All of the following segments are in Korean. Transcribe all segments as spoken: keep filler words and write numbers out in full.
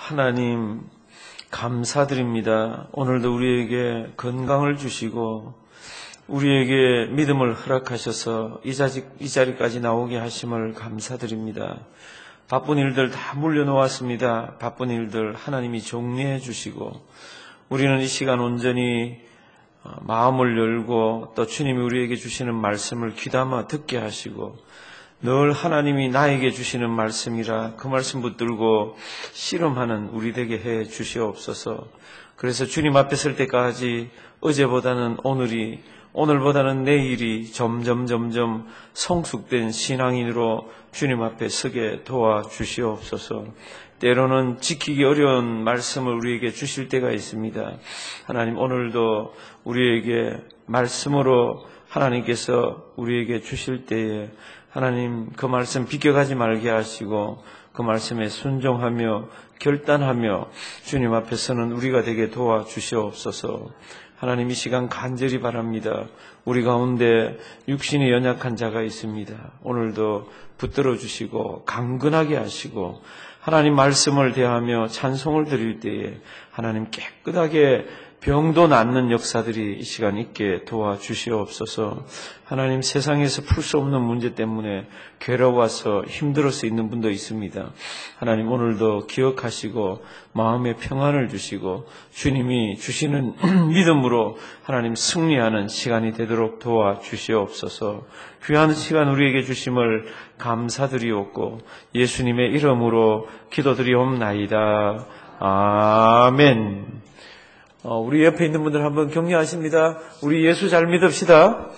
하나님 감사드립니다. 오늘도 우리에게 건강을 주시고 우리에게 믿음을 허락하셔서 이, 자리, 이 자리까지 나오게 하심을 감사드립니다. 바쁜 일들 다 물려놓았습니다. 바쁜 일들 하나님이 정리해 주시고 우리는 이 시간 온전히 마음을 열고 또 주님이 우리에게 주시는 말씀을 귀담아 듣게 하시고 늘 하나님이 나에게 주시는 말씀이라 그 말씀 붙들고 씨름하는 우리 되게 해 주시옵소서. 그래서 주님 앞에 설 때까지 어제보다는 오늘이, 오늘보다는 내일이 점점 점점 성숙된 신앙인으로 주님 앞에 서게 도와주시옵소서. 때로는 지키기 어려운 말씀을 우리에게 주실 때가 있습니다. 하나님, 오늘도 우리에게 말씀으로 하나님께서 우리에게 주실 때에 하나님 그 말씀 비껴가지 말게 하시고 그 말씀에 순종하며 결단하며 주님 앞에 서는 우리가 되게 도와주시옵소서. 하나님, 이 시간 간절히 바랍니다. 우리 가운데 육신이 연약한 자가 있습니다. 오늘도 붙들어 주시고 강건하게 하시고 하나님 말씀을 대하며 찬송을 드릴 때에 하나님 깨끗하게 병도 낫는 역사들이 이 시간 있게 도와주시옵소서. 하나님, 세상에서 풀 수 없는 문제 때문에 괴로워서 힘들어서 있는 분도 있습니다. 하나님, 오늘도 기억하시고 마음의 평안을 주시고 주님이 주시는 믿음으로 하나님 승리하는 시간이 되도록 도와주시옵소서. 귀한 시간 우리에게 주심을 감사드리옵고 예수님의 이름으로 기도드리옵나이다. 아멘. 어, 우리 옆에 있는 분들 한번 격려하십니다. 우리 예수 잘 믿읍시다.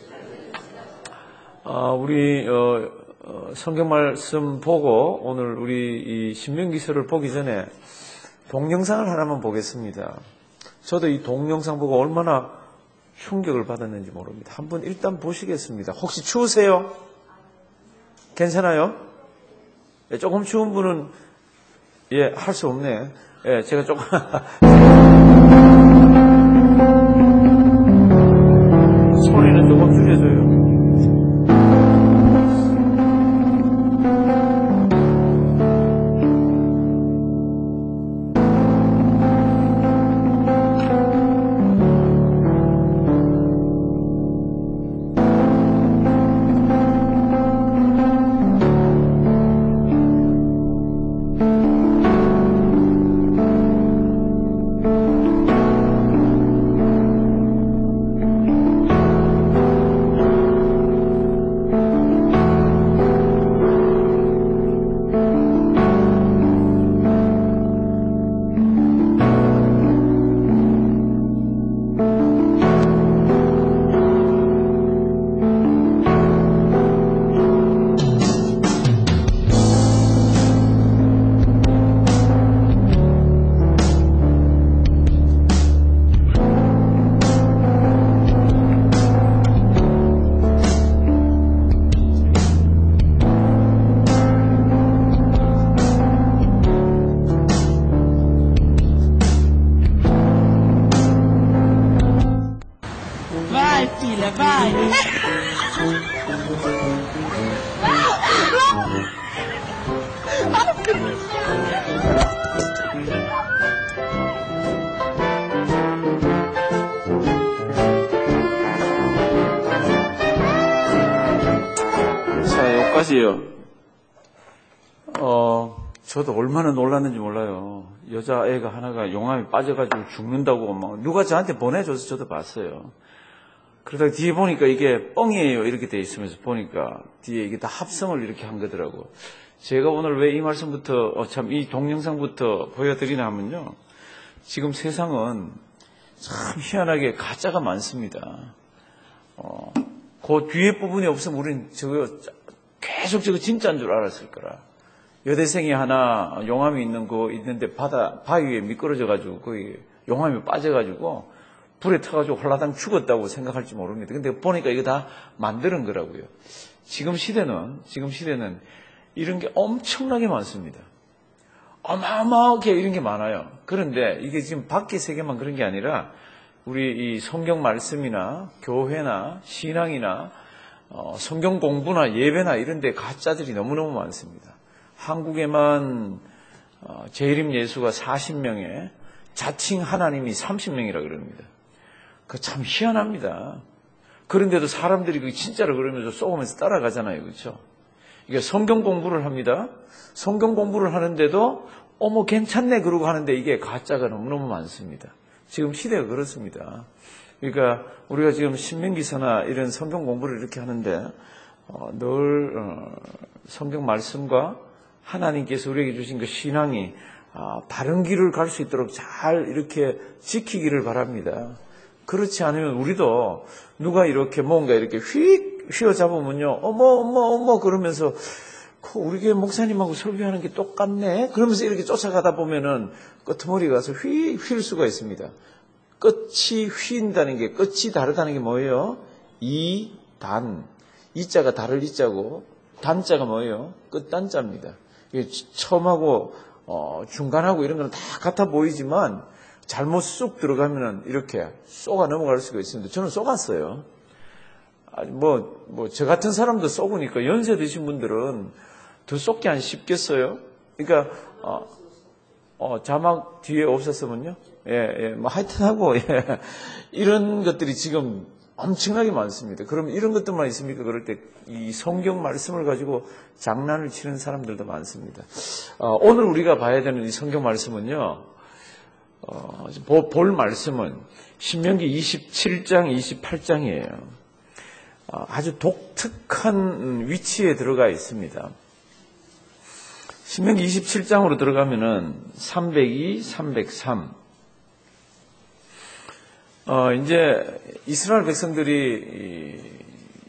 어, 우리 어, 어, 성경 말씀 보고 오늘 우리 이 신명기서를 보기 전에 동영상을 하나만 보겠습니다. 저도 이 동영상 보고 얼마나 충격을 받았는지 모릅니다. 한번 일단 보시겠습니다. 혹시 추우세요? 괜찮아요? 예, 조금 추운 분은 예, 할 수 없네. 예, 제가 조금 소리는 조금 줄여줘요. 어, 저도 얼마나 놀랐는지 몰라요. 여자애가 하나가 용암에 빠져가지고 죽는다고 막 누가 저한테 보내줘서 저도 봤어요. 그러다가 뒤에 보니까 이게 뻥이에요 이렇게 돼 있으면서 보니까 뒤에 이게 다 합성을 이렇게 한 거더라고. 제가 오늘 왜 이 말씀부터 어, 참 이 동영상부터 보여드리나 하면요, 지금 세상은 참 희한하게 가짜가 많습니다. 어, 그 뒤에 부분이 없으면 우리는 저거 계속 저거 진짜인 줄 알았을 거라. 여대생이 하나 용암이 있는 거 있는데 바다 바위 위에 미끄러져가지고 거기 용암이 빠져가지고 불에 타가지고 홀라당 죽었다고 생각할지 모릅니다. 근데 보니까 이거 다 만드는 거라고요. 지금 시대는 지금 시대는 이런 게 엄청나게 많습니다. 어마어마하게 이런 게 많아요. 그런데 이게 지금 밖의 세계만 그런 게 아니라 우리 이 성경 말씀이나 교회나 신앙이나 어, 성경 공부나 예배나 이런 데 가짜들이 너무너무 많습니다. 한국에만 어, 재림 예수가 사십 명에 자칭 하나님이 삼십 명이라 그럽니다. 그 참 희한합니다. 그런데도 사람들이 그 진짜로 그러면서 쏘면서 따라가잖아요. 그렇죠? 이게 성경 공부를 합니다. 성경 공부를 하는데도 어머 괜찮네 그러고 하는데 이게 가짜가 너무너무 많습니다. 지금 시대가 그렇습니다. 그러니까 우리가 지금 신명기서나 이런 성경 공부를 이렇게 하는데 어, 늘 어, 성경 말씀과 하나님께서 우리에게 주신 그 신앙이 어, 바른 길을 갈 수 있도록 잘 이렇게 지키기를 바랍니다. 그렇지 않으면 우리도 누가 이렇게 뭔가 이렇게 휙 휘어잡으면요 어머 어머 어머 그러면서 우리 교회 목사님하고 설교하는 게 똑같네 그러면서 이렇게 쫓아가다 보면은 끄트머리 가서 휘 휠 수가 있습니다. 끝이 휘인다는 게 끝이 다르다는 게 뭐예요? 이, 단. 이자가 다를 이자고 단자가 뭐예요? 끝단자입니다. 처음하고 어, 중간하고 이런 건 다 같아 보이지만 잘못 쑥 들어가면은 이렇게 쏘가 넘어갈 수가 있습니다. 저는 쏘갔어요. 뭐, 뭐, 저 같은 사람도 쏘으니까 연세 드신 분들은 더 쏘기 안 쉽겠어요? 그러니까, 어, 어, 자막 뒤에 없었으면요? 예, 예, 뭐, 하여튼 하고, 예. 이런 것들이 지금 엄청나게 많습니다. 그럼 이런 것들만 있습니까? 그럴 때 이 성경 말씀을 가지고 장난을 치는 사람들도 많습니다. 어, 오늘 우리가 봐야 되는 이 성경 말씀은요, 어, 볼 말씀은 신명기 이십칠 장, 이십팔 장이에요. 어, 아주 독특한 위치에 들어가 있습니다. 신명기 이십칠 장으로 들어가면은 삼백이, 삼백삼. 어, 이제 이스라엘 백성들이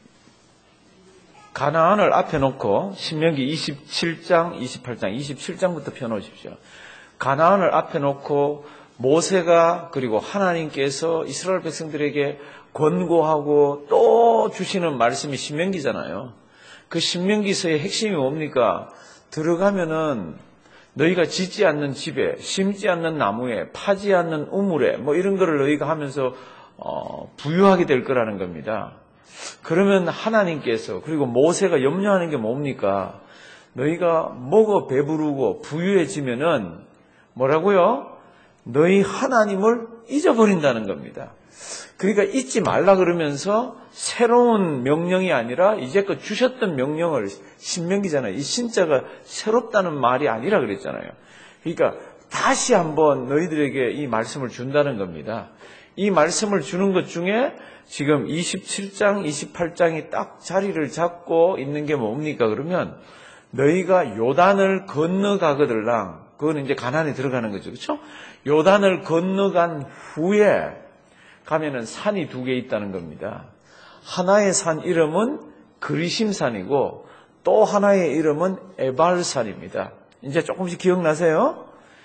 가나안을 앞에 놓고 신명기 이십칠 장, 이십팔 장, 이십칠 장부터 펴놓으십시오. 가나안을 앞에 놓고 모세가 그리고 하나님께서 이스라엘 백성들에게 권고하고 또 주시는 말씀이 신명기잖아요. 그 신명기서의 핵심이 뭡니까? 들어가면은 너희가 짓지 않는 집에, 심지 않는 나무에, 파지 않는 우물에 뭐 이런 거를 너희가 하면서 어, 부유하게 될 거라는 겁니다. 그러면 하나님께서 그리고 모세가 염려하는 게 뭡니까? 너희가 먹어 배부르고 부유해지면은 뭐라고요? 너희 하나님을 잊어버린다는 겁니다. 그러니까 잊지 말라 그러면서 새로운 명령이 아니라 이제껏 주셨던 명령을 신명기잖아요. 이 신자가 새롭다는 말이 아니라 그랬잖아요. 그러니까 다시 한번 너희들에게 이 말씀을 준다는 겁니다. 이 말씀을 주는 것 중에 지금 이십칠 장, 이십팔 장이 딱 자리를 잡고 있는 게 뭡니까? 그러면 너희가 요단을 건너가거들랑 그거는 이제 가나안에 들어가는 거죠. 그렇죠? 요단을 건너간 후에 가면은 산이 두 개 있다는 겁니다. 하나의 산 이름은 그리심산이고 또 하나의 이름은 에발산입니다. 이제 조금씩 기억나세요?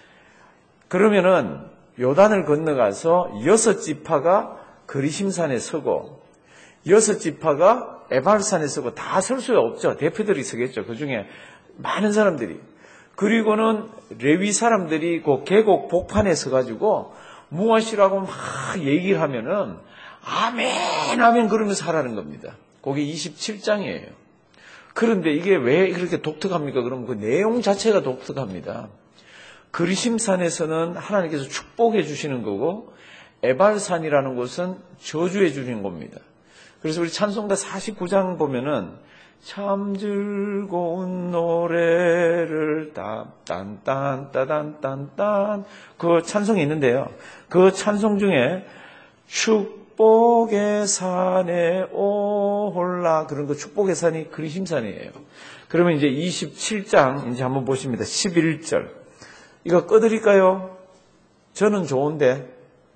그러면은 요단을 건너가서 여섯 지파가 그리심산에 서고 여섯 지파가 에발산에 서고 다 설 수 없죠. 대표들이 서겠죠. 그중에 많은 사람들이. 그리고는 레위 사람들이 그 계곡 복판에 서가지고 무엇이라고 막 얘기를 하면은 아멘 아멘 그러면서 하라는 겁니다. 그게 이십칠 장이에요. 그런데 이게 왜 그렇게 독특합니까? 그러면 그 내용 자체가 독특합니다. 그리심산에서는 하나님께서 축복해 주시는 거고 에발산이라는 곳은 저주해 주시는 겁니다. 그래서 우리 찬송가 사십구 장 보면은 참 즐거운 노래를 딴딴따단딴딴 그 찬송이 있는데요. 그 찬송 중에 축복의 산에 올라 그런 거 축복의 산이 그리심산이에요. 그러면 이제 이십칠 장 이제 한번 보십니다. 십일 절 이거 꺼드릴까요? 저는 좋은데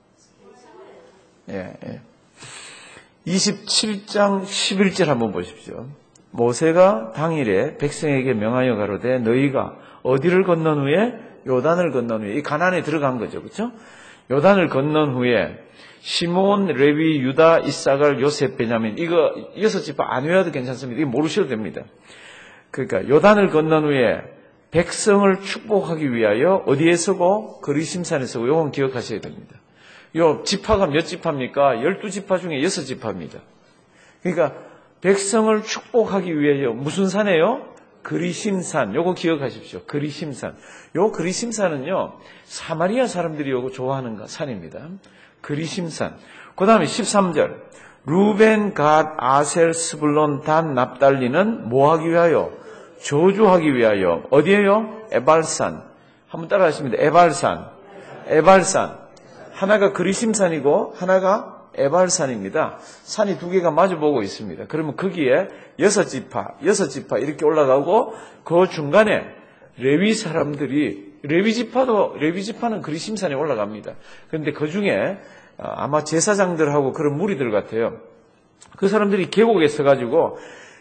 예, 예. 이십칠 장 십일 절 한번 보십시오. 모세가 당일에 백성에게 명하여 가로되 너희가 어디를 건넌 후에 요단을 건넌 후에 이 가나안에 들어간 거죠. 그렇죠? 요단을 건넌 후에 시몬, 레위, 유다, 이사갈, 요셉, 베냐민 이거 여섯 지파 안 외워도 괜찮습니다. 이거 모르셔도 됩니다. 그러니까 요단을 건넌 후에 백성을 축복하기 위하여 어디에 서고 그리심산에 서고 이건 기억하셔야 됩니다. 요 지파가 몇 지파입니까? 열두 지파 중에 여섯 지파입니다. 그러니까 백성을 축복하기 위해요. 무슨 산이에요? 그리심산, 요거 기억하십시오. 그리심산. 요 그리심산은요, 사마리아 사람들이 요거 좋아하는 산입니다. 그리심산. 그 다음에 십삼 절. 루벤, 갓, 아셀, 스불론, 단, 납달리는 뭐 하기 위하여? 저주하기 위하여. 어디에요? 에발산. 한번 따라 하십니다. 에발산. 에발산. 하나가 그리심산이고 하나가 에발산입니다. 산이 두 개가 마주보고 있습니다. 그러면 거기에 여섯 지파, 여섯 지파 이렇게 올라가고 그 중간에 레위 사람들이, 레위 지파도, 레위 지파는 그리심산에 올라갑니다. 그런데 그 중에 아마 제사장들하고 그런 무리들 같아요. 그 사람들이 계곡에 서가지고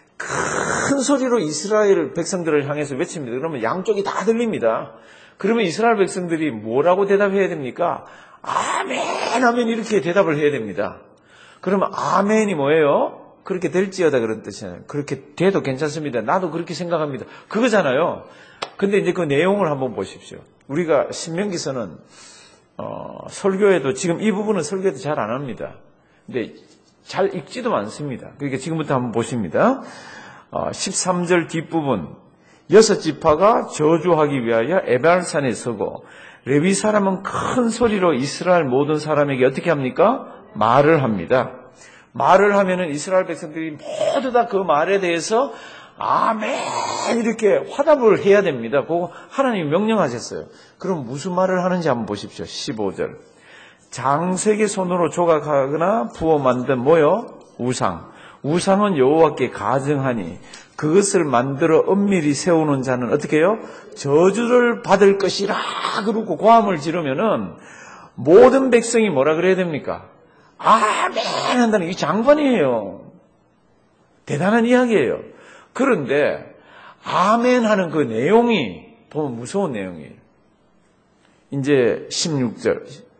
큰 소리로 이스라엘 백성들을 향해서 외칩니다. 그러면 양쪽이 다 들립니다. 그러면 이스라엘 백성들이 뭐라고 대답해야 됩니까? 아멘, 아멘 이렇게 대답을 해야 됩니다. 그러면 아멘이 뭐예요? 그렇게 될지어다 그런 뜻이잖아요. 그렇게 돼도 괜찮습니다. 나도 그렇게 생각합니다. 그거잖아요. 근데 이제 그 내용을 한번 보십시오. 우리가 신명기서는 어, 설교에도 지금 이 부분은 설교에도 잘 안 합니다. 근데 잘 읽지도 않습니다. 그러니까 지금부터 한번 보십니다. 어, 십삼 절 뒷부분 여섯 지파가 저주하기 위하여 에발산에 서고 레위 사람은 큰 소리로 이스라엘 모든 사람에게 어떻게 합니까? 말을 합니다. 말을 하면은 이스라엘 백성들이 모두 다 그 말에 대해서 아멘 이렇게 화답을 해야 됩니다. 그거 하나님이 명령하셨어요. 그럼 무슨 말을 하는지 한번 보십시오. 십오 절. 장색의 손으로 조각하거나 부어 만든 뭐요? 우상. 우상은 여호와께 가증하니 그것을 만들어 엄밀히 세우는 자는 어떻게 해요? 저주를 받을 것이라 그러고 고함을 지르면은 모든 백성이 뭐라 그래야 됩니까? 아멘 한다는 게 장관이에요. 대단한 이야기예요. 그런데 아멘 하는 그 내용이 보면 무서운 내용이에요. 이제 십육 절.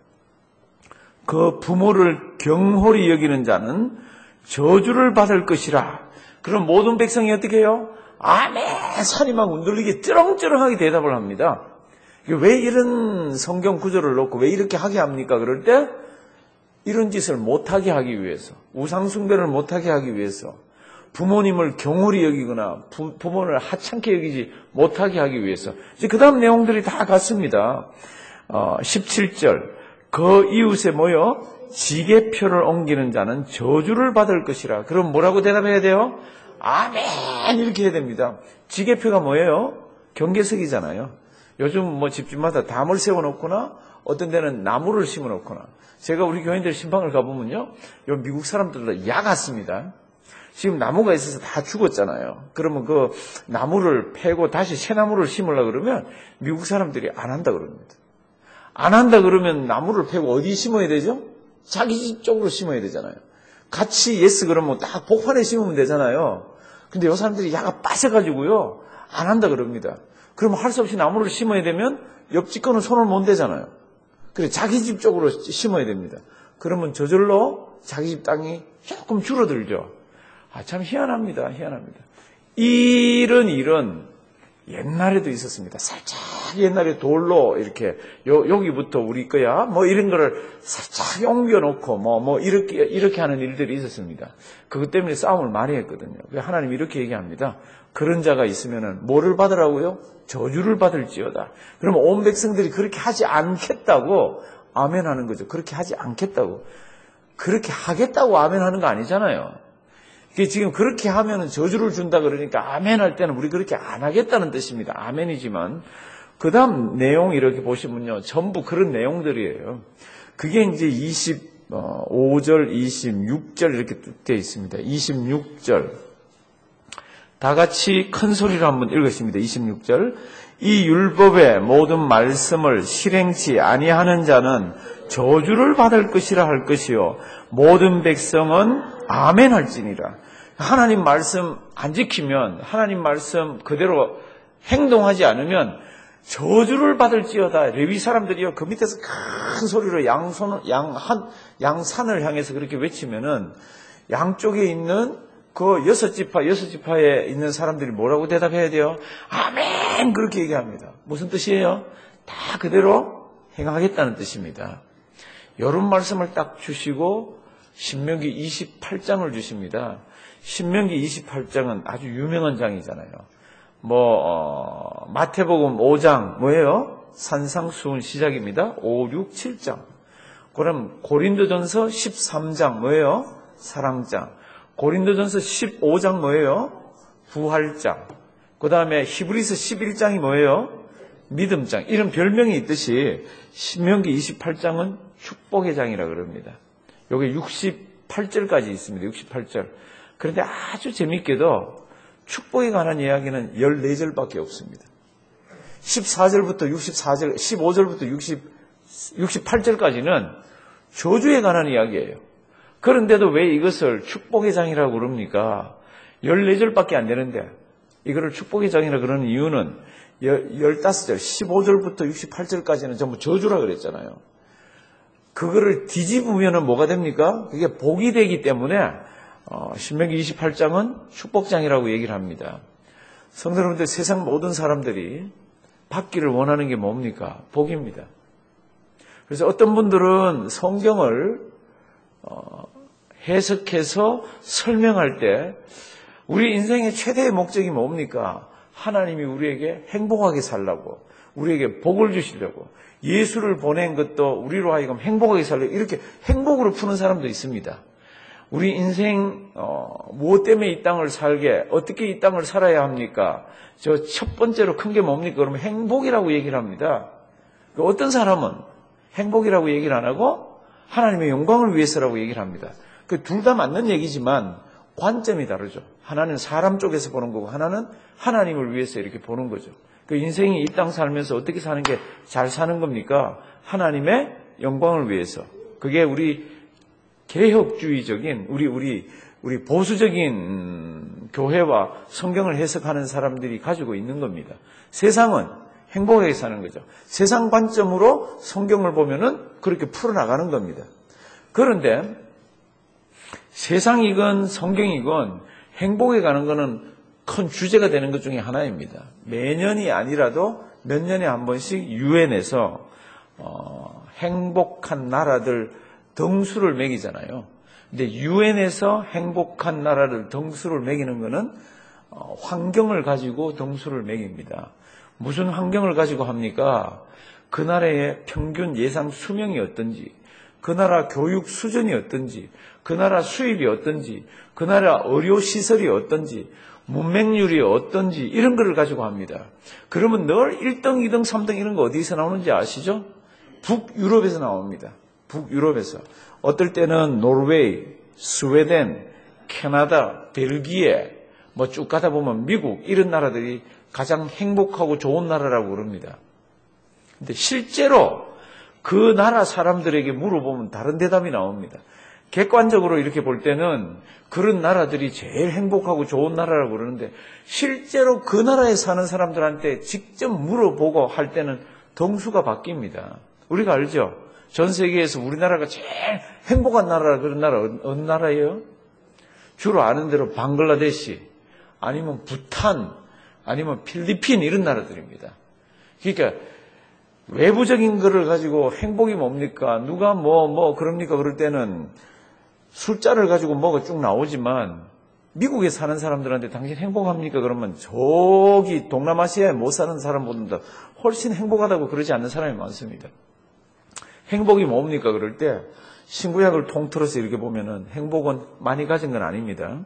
그 부모를 경홀히 여기는 자는 저주를 받을 것이라. 그럼 모든 백성이 어떻게 해요? 아멘! 산이 막 흔들리게 쩌렁쩌렁하게 대답을 합니다. 왜 이런 성경 구절을 놓고 왜 이렇게 하게 합니까? 그럴 때 이런 짓을 못하게 하기 위해서, 우상숭배를 못하게 하기 위해서, 부모님을 경홀히 여기거나 부, 부모를 하찮게 여기지 못하게 하기 위해서. 이제 그 다음 내용들이 다 같습니다. 어, 십칠 절. 그 이웃에 모여 지게표를 옮기는 자는 저주를 받을 것이라. 그럼 뭐라고 대답해야 돼요? 아멘! 이렇게 해야 됩니다. 지게표가 뭐예요? 경계석이잖아요. 요즘 뭐 집집마다 담을 세워놓거나 어떤 데는 나무를 심어놓거나. 제가 우리 교인들 신방을 가보면요. 요 미국 사람들도 야 같습니다. 지금 나무가 있어서 다 죽었잖아요. 그러면 그 나무를 패고 다시 새 나무를 심으려고 그러면 미국 사람들이 안 한다 그럽니다. 안 한다 그러면 나무를 패고 어디 심어야 되죠? 자기 집 쪽으로 심어야 되잖아요. 같이 예스 그러면 딱 복판에 심으면 되잖아요. 근데 요 사람들이 야가 빠져가지고요. 안 한다 그럽니다. 그러면 할 수 없이 나무를 심어야 되면 옆집 거는 손을 못 대잖아요. 그래 자기 집 쪽으로 심어야 됩니다. 그러면 저절로 자기 집 땅이 조금 줄어들죠. 아, 참 희한합니다. 희한합니다. 이런 일은 옛날에도 있었습니다. 살짝 옛날에 돌로 이렇게 요, 여기부터 우리 거야 뭐 이런 거를 살짝 옮겨놓고 뭐, 뭐 이렇게 이렇게 하는 일들이 있었습니다. 그것 때문에 싸움을 많이 했거든요. 하나님이 이렇게 얘기합니다. 그런 자가 있으면은 뭐를 받으라고요? 저주를 받을지어다. 그러면 온 백성들이 그렇게 하지 않겠다고 아멘하는 거죠. 그렇게 하지 않겠다고. 그렇게 하겠다고 아멘하는 거 아니잖아요. 지금 그렇게 하면은 저주를 준다 그러니까 아멘 할 때는 우리 그렇게 안 하겠다는 뜻입니다. 아멘이지만 그 다음 내용 이렇게 보시면요. 전부 그런 내용들이에요. 그게 이제 이십오 절, 이십육 절 이렇게 되어 있습니다. 이십육 절. 다 같이 큰 소리로 한번 읽으십니다. 이십육 절. 이 율법의 모든 말씀을 실행치 아니하는 자는 저주를 받을 것이라 할 것이요. 모든 백성은 아멘 할지니라. 하나님 말씀 안 지키면, 하나님 말씀 그대로 행동하지 않으면 저주를 받을지어다. 레위 사람들이요, 그 밑에서 큰 소리로 양손, 양한, 양산을 향해서 그렇게 외치면은 양쪽에 있는 그 여섯 지파, 여섯 지파에 있는 사람들이 뭐라고 대답해야 돼요? 아멘! 그렇게 얘기합니다. 무슨 뜻이에요? 다 그대로 행하겠다는 뜻입니다. 이런 말씀을 딱 주시고 신명기 이십팔 장을 주십니다. 신명기 이십팔 장은 아주 유명한 장이잖아요. 뭐 어, 마태복음 오 장 뭐예요? 산상수훈 시작입니다. 오, 육, 칠 장. 그럼 고린도전서 십삼 장 뭐예요? 사랑장. 고린도전서 십오 장 뭐예요? 부활장. 그 다음에 히브리서 십일 장이 뭐예요? 믿음장. 이런 별명이 있듯이 신명기 이십팔 장은 축복의 장이라 그럽니다. 여기 육십팔 절까지 있습니다. 육십팔 절. 그런데 아주 재밌게도 축복에 관한 이야기는 열네 절밖에 없습니다. 십사 절부터 육십사 절, 십오 절부터 육십, 육십팔 절까지는 저주에 관한 이야기예요. 그런데도 왜 이것을 축복의 장이라고 그럽니까? 열네 절밖에 안 되는데 이거를 축복의 장이라 그러는 이유는 열다섯 절, 십오 절부터 육십팔 절까지는 전부 저주라 그랬잖아요. 그거를 뒤집으면 뭐가 됩니까? 그게 복이 되기 때문에 어, 신명기 이십팔 장은 축복장이라고 얘기를 합니다. 성도 여러분들, 세상 모든 사람들이 받기를 원하는 게 뭡니까? 복입니다. 그래서 어떤 분들은 성경을 어, 해석해서 설명할 때 우리 인생의 최대의 목적이 뭡니까? 하나님이 우리에게 행복하게 살라고, 우리에게 복을 주시려고, 예수를 보낸 것도 우리로 하여금 행복하게 살려고, 이렇게 행복으로 푸는 사람도 있습니다. 우리 인생 어, 무엇 때문에 이 땅을 살게, 어떻게 이 땅을 살아야 합니까? 저 첫 번째로 큰 게 뭡니까? 그러면 행복이라고 얘기를 합니다. 어떤 사람은 행복이라고 얘기를 안 하고 하나님의 영광을 위해서라고 얘기를 합니다. 그 둘 다 맞는 얘기지만 관점이 다르죠. 하나는 사람 쪽에서 보는 거고 하나는 하나님을 위해서 이렇게 보는 거죠. 그 인생이 이 땅 살면서 어떻게 사는 게 잘 사는 겁니까? 하나님의 영광을 위해서. 그게 우리 개혁주의적인 우리 우리 우리 보수적인 교회와 성경을 해석하는 사람들이 가지고 있는 겁니다. 세상은 행복하게 사는 거죠. 세상 관점으로 성경을 보면은 그렇게 풀어나가는 겁니다. 그런데 세상이건 성경이건 행복에 가는 거는 큰 주제가 되는 것 중에 하나입니다. 매년이 아니라도 몇 년에 한 번씩 유엔에서 어, 행복한 나라들 등수를 매기잖아요. 근데 유엔에서 행복한 나라를 등수를 매기는 거는 어, 환경을 가지고 등수를 매깁니다. 무슨 환경을 가지고 합니까? 그 나라의 평균 예상 수명이 어떤지, 그 나라 교육 수준이 어떤지, 그 나라 수입이 어떤지, 그 나라 의료시설이 어떤지, 문맹률이 어떤지 이런 거를 가지고 합니다. 그러면 늘 일 등, 이 등, 삼 등 이런 거 어디서 나오는지 아시죠? 북유럽에서 나옵니다. 북유럽에서. 어떨 때는 노르웨이, 스웨덴, 캐나다, 벨기에 뭐 쭉 가다 보면 미국 이런 나라들이 가장 행복하고 좋은 나라라고 그럽니다. 근데 실제로 그 나라 사람들에게 물어보면 다른 대답이 나옵니다. 객관적으로 이렇게 볼 때는 그런 나라들이 제일 행복하고 좋은 나라라고 그러는데 실제로 그 나라에 사는 사람들한테 직접 물어보고 할 때는 등수가 바뀝니다. 우리가 알죠? 전 세계에서 우리나라가 제일 행복한 나라, 그런 나라 어느 나라예요? 주로 아는 대로 방글라데시, 아니면 부탄, 아니면 필리핀 이런 나라들입니다. 그러니까 외부적인 거를 가지고 행복이 뭡니까? 누가 뭐, 뭐, 그럽니까? 그럴 때는 숫자를 가지고 뭐가 쭉 나오지만 미국에 사는 사람들한테 당신 행복합니까? 그러면 저기 동남아시아에 못 사는 사람보다 훨씬 행복하다고 그러지 않는 사람이 많습니다. 행복이 뭡니까? 그럴 때 신구약을 통틀어서 이렇게 보면은 행복은 많이 가진 건 아닙니다.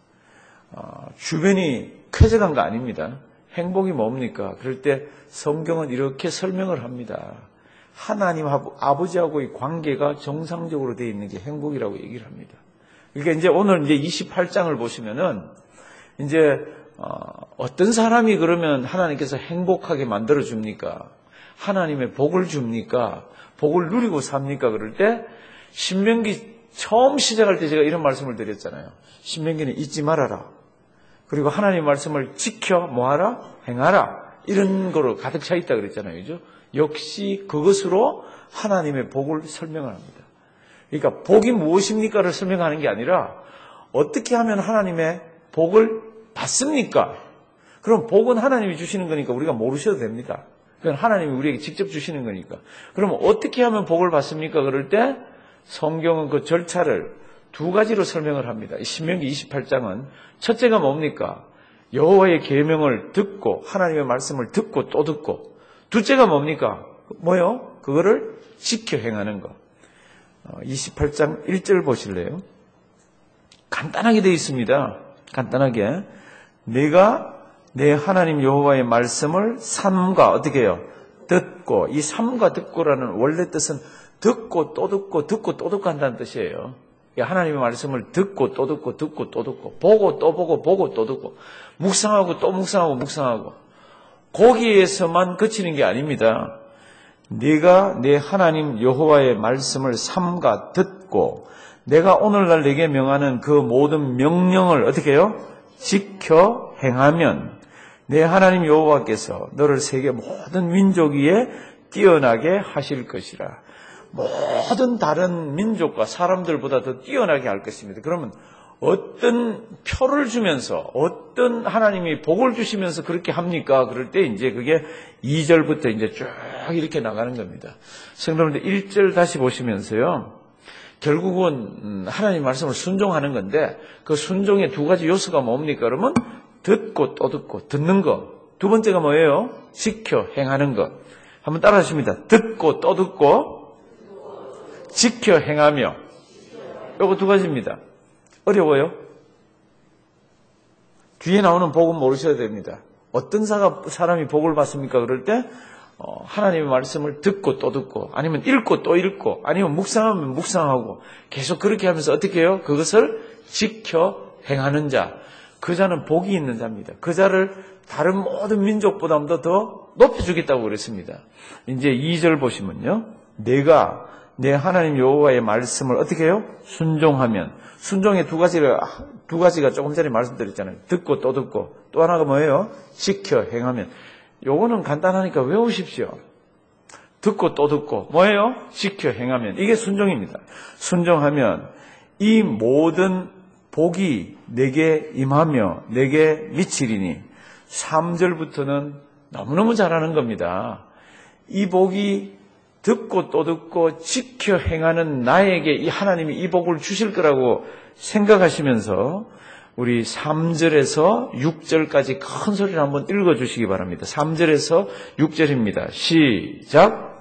어, 주변이 쾌적한 거 아닙니다. 행복이 뭡니까? 그럴 때 성경은 이렇게 설명을 합니다. 하나님 아버지하고의 관계가 정상적으로 되어 있는 게 행복이라고 얘기를 합니다. 그러니까 이제 오늘 이제 이십팔 장을 보시면은 이제 어, 어떤 사람이 그러면 하나님께서 행복하게 만들어 줍니까? 하나님의 복을 줍니까? 복을 누리고 삽니까? 그럴 때 신명기 처음 시작할 때 제가 이런 말씀을 드렸잖아요. 신명기는 잊지 말아라. 그리고 하나님의 말씀을 지켜 뭐하라? 행하라. 이런 거로 가득 차 있다 그랬잖아요. 그죠? 역시 그것으로 하나님의 복을 설명을 합니다. 그러니까 복이 무엇입니까를 설명하는 게 아니라 어떻게 하면 하나님의 복을 받습니까? 그럼 복은 하나님이 주시는 거니까 우리가 모르셔도 됩니다. 그건 하나님이 우리에게 직접 주시는 거니까. 그럼 어떻게 하면 복을 받습니까? 그럴 때 성경은 그 절차를 두 가지로 설명을 합니다. 신명기 이십팔 장은 첫째가 뭡니까? 여호와의 계명을 듣고 하나님의 말씀을 듣고 또 듣고 둘째가 뭡니까? 뭐요? 그거를 지켜 행하는 거. 이십팔 장 일 절 보실래요? 간단하게 되어 있습니다. 간단하게. 내가 내 하나님 여호와의 말씀을 삼가 어떻게 해요? 듣고. 이 삼가 듣고라는 원래 뜻은 듣고 또 듣고 듣고 또 듣고 한다는 뜻이에요. 하나님의 말씀을 듣고 또 듣고 듣고 또 듣고 보고 또 보고 보고 또 듣고 묵상하고 또 묵상하고 묵상하고 거기에서만 그치는 게 아닙니다. 네가 내 하나님 여호와의 말씀을 삼가 듣고 내가 오늘날 내게 명하는 그 모든 명령을 어떻게 해요? 지켜 행하면 내 하나님 여호와께서 너를 세계 모든 민족 위에 뛰어나게 하실 것이라. 모든 다른 민족과 사람들보다 더 뛰어나게 할 것입니다. 그러면 어떤 표를 주면서 어떤 하나님이 복을 주시면서 그렇게 합니까? 그럴 때 이제 그게 이 절부터 이제 쭉 이렇게 나가는 겁니다. 성도님들 일 절 다시 보시면서요. 결국은 하나님 말씀을 순종하는 건데 그 순종의 두 가지 요소가 뭡니까? 그러면 듣고 또 듣고 듣는 거. 두 번째가 뭐예요? 지켜 행하는 것. 한번 따라 하십니다. 듣고 또 듣고 지켜 행하며. 요거 두 가지입니다. 어려워요? 뒤에 나오는 복은 모르셔야 됩니다. 어떤 사가, 사람이 복을 받습니까? 그럴 때 어, 하나님의 말씀을 듣고 또 듣고 아니면 읽고 또 읽고 아니면 묵상하면 묵상하고 계속 그렇게 하면서 어떻게 해요? 그것을 지켜 행하는 자. 그 자는 복이 있는 자입니다. 그 자를 다른 모든 민족보다도 더 높여주겠다고 그랬습니다. 이제 이 절 보시면요. 내가 내 하나님 여호와의 말씀을 어떻게 해요? 순종하면. 순종의 두 가지가, 두 가지가 조금 전에 말씀드렸잖아요. 듣고 또 듣고. 또 하나가 뭐예요? 지켜 행하면. 요거는 간단하니까 외우십시오. 듣고 또 듣고. 뭐예요? 지켜 행하면. 이게 순종입니다. 순종하면 이 모든 복이 내게 임하며 내게 미치리니. 삼 절부터는 너무너무 잘하는 겁니다. 이 복이 듣고 또 듣고 지켜 행하는 나에게 이 하나님이 이 복을 주실 거라고 생각하시면서 우리 삼 절에서 육 절까지 큰 소리를 한번 읽어주시기 바랍니다. 삼 절에서 육 절입니다. 시작.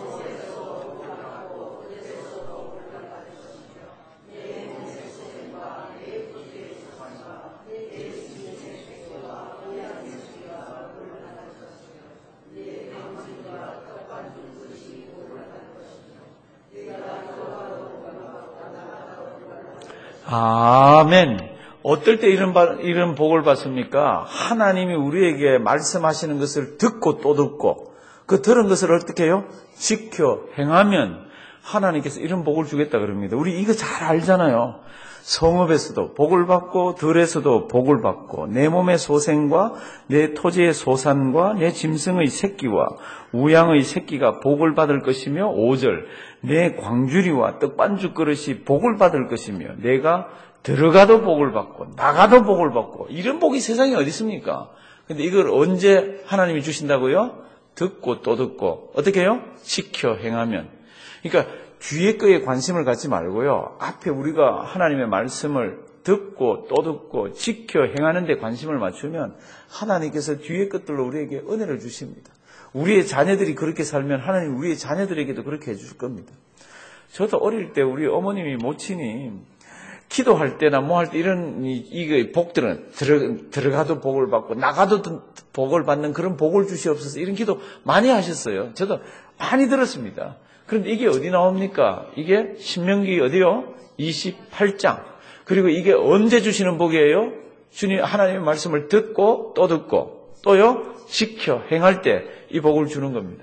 아멘. 어떨 때 이런, 이런 복을 받습니까? 하나님이 우리에게 말씀하시는 것을 듣고 또 듣고 그 들은 것을 어떻게 해요? 지켜 행하면 하나님께서 이런 복을 주겠다 그럽니다. 우리 이거 잘 알잖아요. 성읍에서도 복을 받고 들에서도 복을 받고 내 몸의 소생과 내 토지의 소산과 내 짐승의 새끼와 우양의 새끼가 복을 받을 것이며 오 절 내 광주리와 떡반죽 그릇이 복을 받을 것이며 내가 들어가도 복을 받고 나가도 복을 받고 이런 복이 세상에 어디 있습니까? 근데 이걸 언제 하나님이 주신다고요? 듣고 또 듣고 어떻게 해요? 지켜 행하면. 그러니까 뒤에 거에 관심을 갖지 말고요. 앞에 우리가 하나님의 말씀을 듣고 또 듣고 지켜 행하는 데 관심을 맞추면 하나님께서 뒤에 것들로 우리에게 은혜를 주십니다. 우리의 자녀들이 그렇게 살면 하나님 우리의 자녀들에게도 그렇게 해줄 겁니다. 저도 어릴 때 우리 어머님이 모친이 기도할 때나 뭐 할 때 이런 이 복들은 들어, 들어가도 복을 받고 나가도 복을 받는 그런 복을 주시옵소서 이런 기도 많이 하셨어요. 저도 많이 들었습니다. 그런데 이게 어디 나옵니까? 이게 신명기 어디요? 이십팔 장. 그리고 이게 언제 주시는 복이에요? 주님 하나님의 말씀을 듣고 또 듣고 또요 지켜 행할 때 이 복을 주는 겁니다.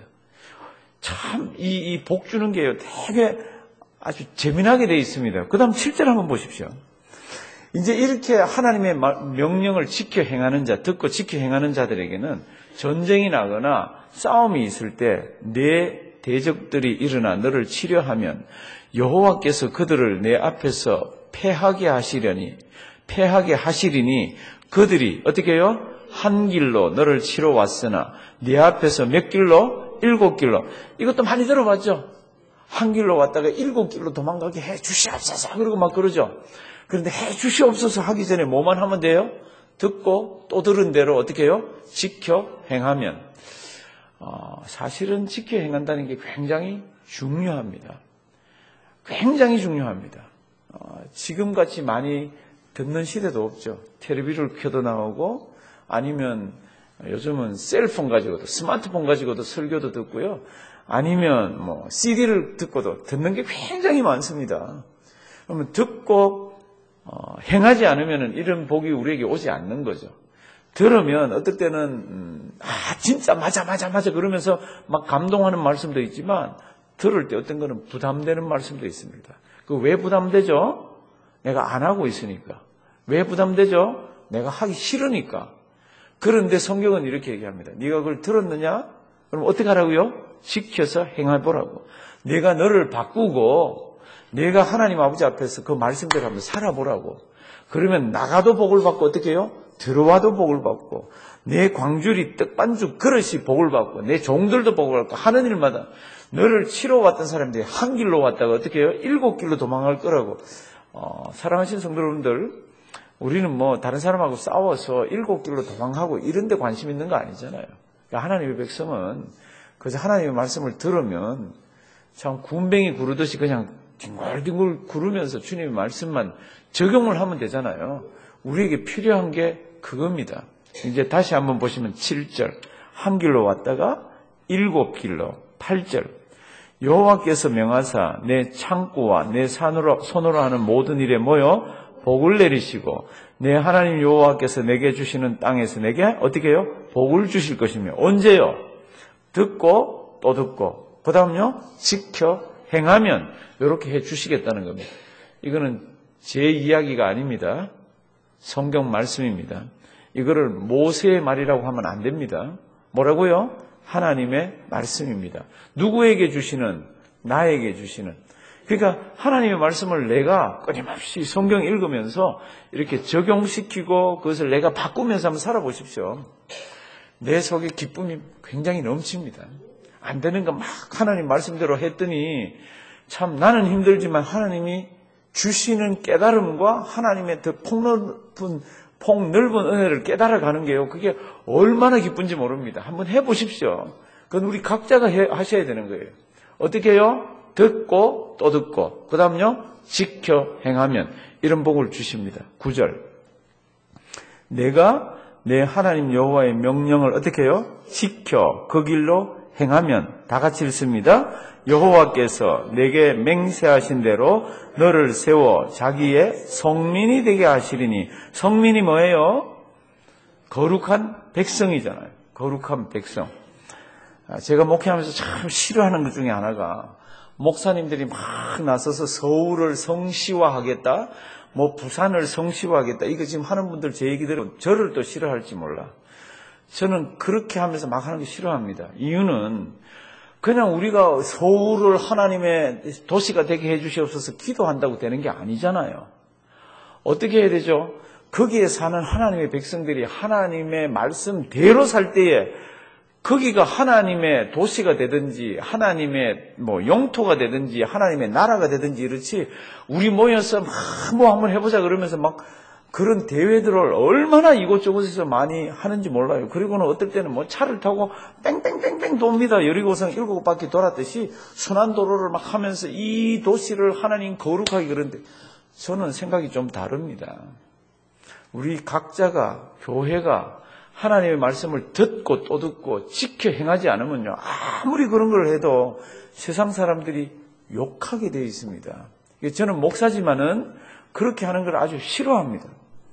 참 이 이 복 주는 게요 되게 아주 재미나게 되어 있습니다. 그 다음 칠 절 한번 보십시오. 이제 이렇게 하나님의 명령을 지켜 행하는 자, 듣고 지켜 행하는 자들에게는 전쟁이 나거나 싸움이 있을 때 내 대적들이 일어나 너를 치려하면 여호와께서 그들을 내 앞에서 패하게 하시려니 패하게 하시리니 그들이 어떻게 해요? 한 길로 너를 치러 왔으나 네 앞에서 몇 길로? 일곱 길로. 이것도 많이 들어봤죠? 한 길로 왔다가 일곱 길로 도망가게 해 주시옵소서. 그러고 막 그러죠. 그런데 해 주시옵소서 하기 전에 뭐만 하면 돼요? 듣고 또 들은 대로 어떻게 해요? 지켜 행하면. 어, 사실은 지켜 행한다는 게 굉장히 중요합니다. 굉장히 중요합니다. 어, 지금같이 많이 듣는 시대도 없죠. 텔레비를 켜도 나오고 아니면 요즘은 셀폰 가지고도 스마트폰 가지고도 설교도 듣고요. 아니면 뭐 씨디를 듣고도 듣는 게 굉장히 많습니다. 그러면 듣고 어, 행하지 않으면 이런 복이 우리에게 오지 않는 거죠. 들으면 어떨 때는 음, 아 진짜 맞아 맞아 맞아 그러면서 막 감동하는 말씀도 있지만 들을 때 어떤 거는 부담되는 말씀도 있습니다. 그 왜 부담되죠? 내가 안 하고 있으니까. 왜 부담되죠? 내가 하기 싫으니까. 그런데 성경은 이렇게 얘기합니다. 네가 그걸 들었느냐? 그럼 어떻게 하라고요? 지켜서 행해보라고. 내가 너를 바꾸고 내가 하나님 아버지 앞에서 그 말씀대로 한번 살아보라고. 그러면 나가도 복을 받고 어떻게 해요? 들어와도 복을 받고 내 광주리 떡반죽 그릇이 복을 받고 내 종들도 복을 받고 하는 일마다 너를 치러 왔던 사람들이 한 길로 왔다가 어떻게 해요? 일곱 길로 도망갈 거라고. 어, 사랑하신 성도 여러분들, 우리는 뭐 다른 사람하고 싸워서 일곱 길로 도망가고 이런 데 관심 있는 거 아니잖아요. 그러니까 하나님의 백성은 그래서 하나님의 말씀을 들으면 참 군뱅이 구르듯이 그냥 뒹굴뒹굴 구르면서 주님의 말씀만 적용을 하면 되잖아요. 우리에게 필요한 게 그겁니다. 이제 다시 한번 보시면 칠 절 한 길로 왔다가 일곱 길로 팔 절 여호와께서 명하사 내 창고와 내 산으로, 손으로 하는 모든 일에 모여 복을 내리시고 내 하나님 여호와께서 내게 주시는 땅에서 내게 어떻게 해요? 복을 주실 것이며 언제요? 듣고 또 듣고 그 다음요 지켜 행하면 이렇게 해 주시겠다는 겁니다. 이거는 제 이야기가 아닙니다. 성경 말씀입니다. 이거를 모세의 말이라고 하면 안 됩니다. 뭐라고요? 하나님의 말씀입니다. 누구에게 주시는? 나에게 주시는. 그러니까 하나님의 말씀을 내가 끊임없이 성경 읽으면서 이렇게 적용시키고 그것을 내가 바꾸면서 한번 살아보십시오. 내 속에 기쁨이 굉장히 넘칩니다. 안 되는 거 막 하나님 말씀대로 했더니 참 나는 힘들지만 하나님이 주시는 깨달음과 하나님의 더 폭넓은, 폭넓은 은혜를 깨달아가는 게요. 그게 얼마나 기쁜지 모릅니다. 한번 해보십시오. 그건 우리 각자가 해, 하셔야 되는 거예요. 어떻게 해요? 듣고 또 듣고 그 다음요 지켜 행하면 이런 복을 주십니다. 구 절 내가 내 하나님 여호와의 명령을 어떻게 해요? 지켜 그 길로 행하면 다 같이 읽습니다. 여호와께서 내게 맹세하신 대로 너를 세워 자기의 성민이 되게 하시리니 성민이 뭐예요? 거룩한 백성이잖아요. 거룩한 백성. 제가 목회하면서 참 싫어하는 것 중에 하나가 목사님들이 막 나서서 서울을 성시화하겠다, 뭐 부산을 성시화하겠다. 이거 지금 하는 분들 제 얘기대로 저를 또 싫어할지 몰라. 저는 그렇게 하면서 막 하는 게 싫어합니다. 이유는 그냥 우리가 서울을 하나님의 도시가 되게 해주시옵소서 기도한다고 되는 게 아니잖아요. 어떻게 해야 되죠? 거기에 사는 하나님의 백성들이 하나님의 말씀대로 살 때에 거기가 하나님의 도시가 되든지 하나님의 뭐 영토가 되든지 하나님의 나라가 되든지 이렇지 우리 모여서 막 뭐 한번 해보자 그러면서 막 그런 대회들을 얼마나 이곳저곳에서 많이 하는지 몰라요. 그리고는 어떨 때는 뭐 차를 타고 뺑뺑뺑뺑 돕니다. 여리고성 일곱 바퀴 돌았듯이 순환도로를 막 하면서 이 도시를 하나님 거룩하게 그런데 저는 생각이 좀 다릅니다. 우리 각자가 교회가 하나님의 말씀을 듣고 또 듣고 지켜 행하지 않으면요. 아무리 그런 걸 해도 세상 사람들이 욕하게 되어 있습니다. 저는 목사지만은 그렇게 하는 걸 아주 싫어합니다.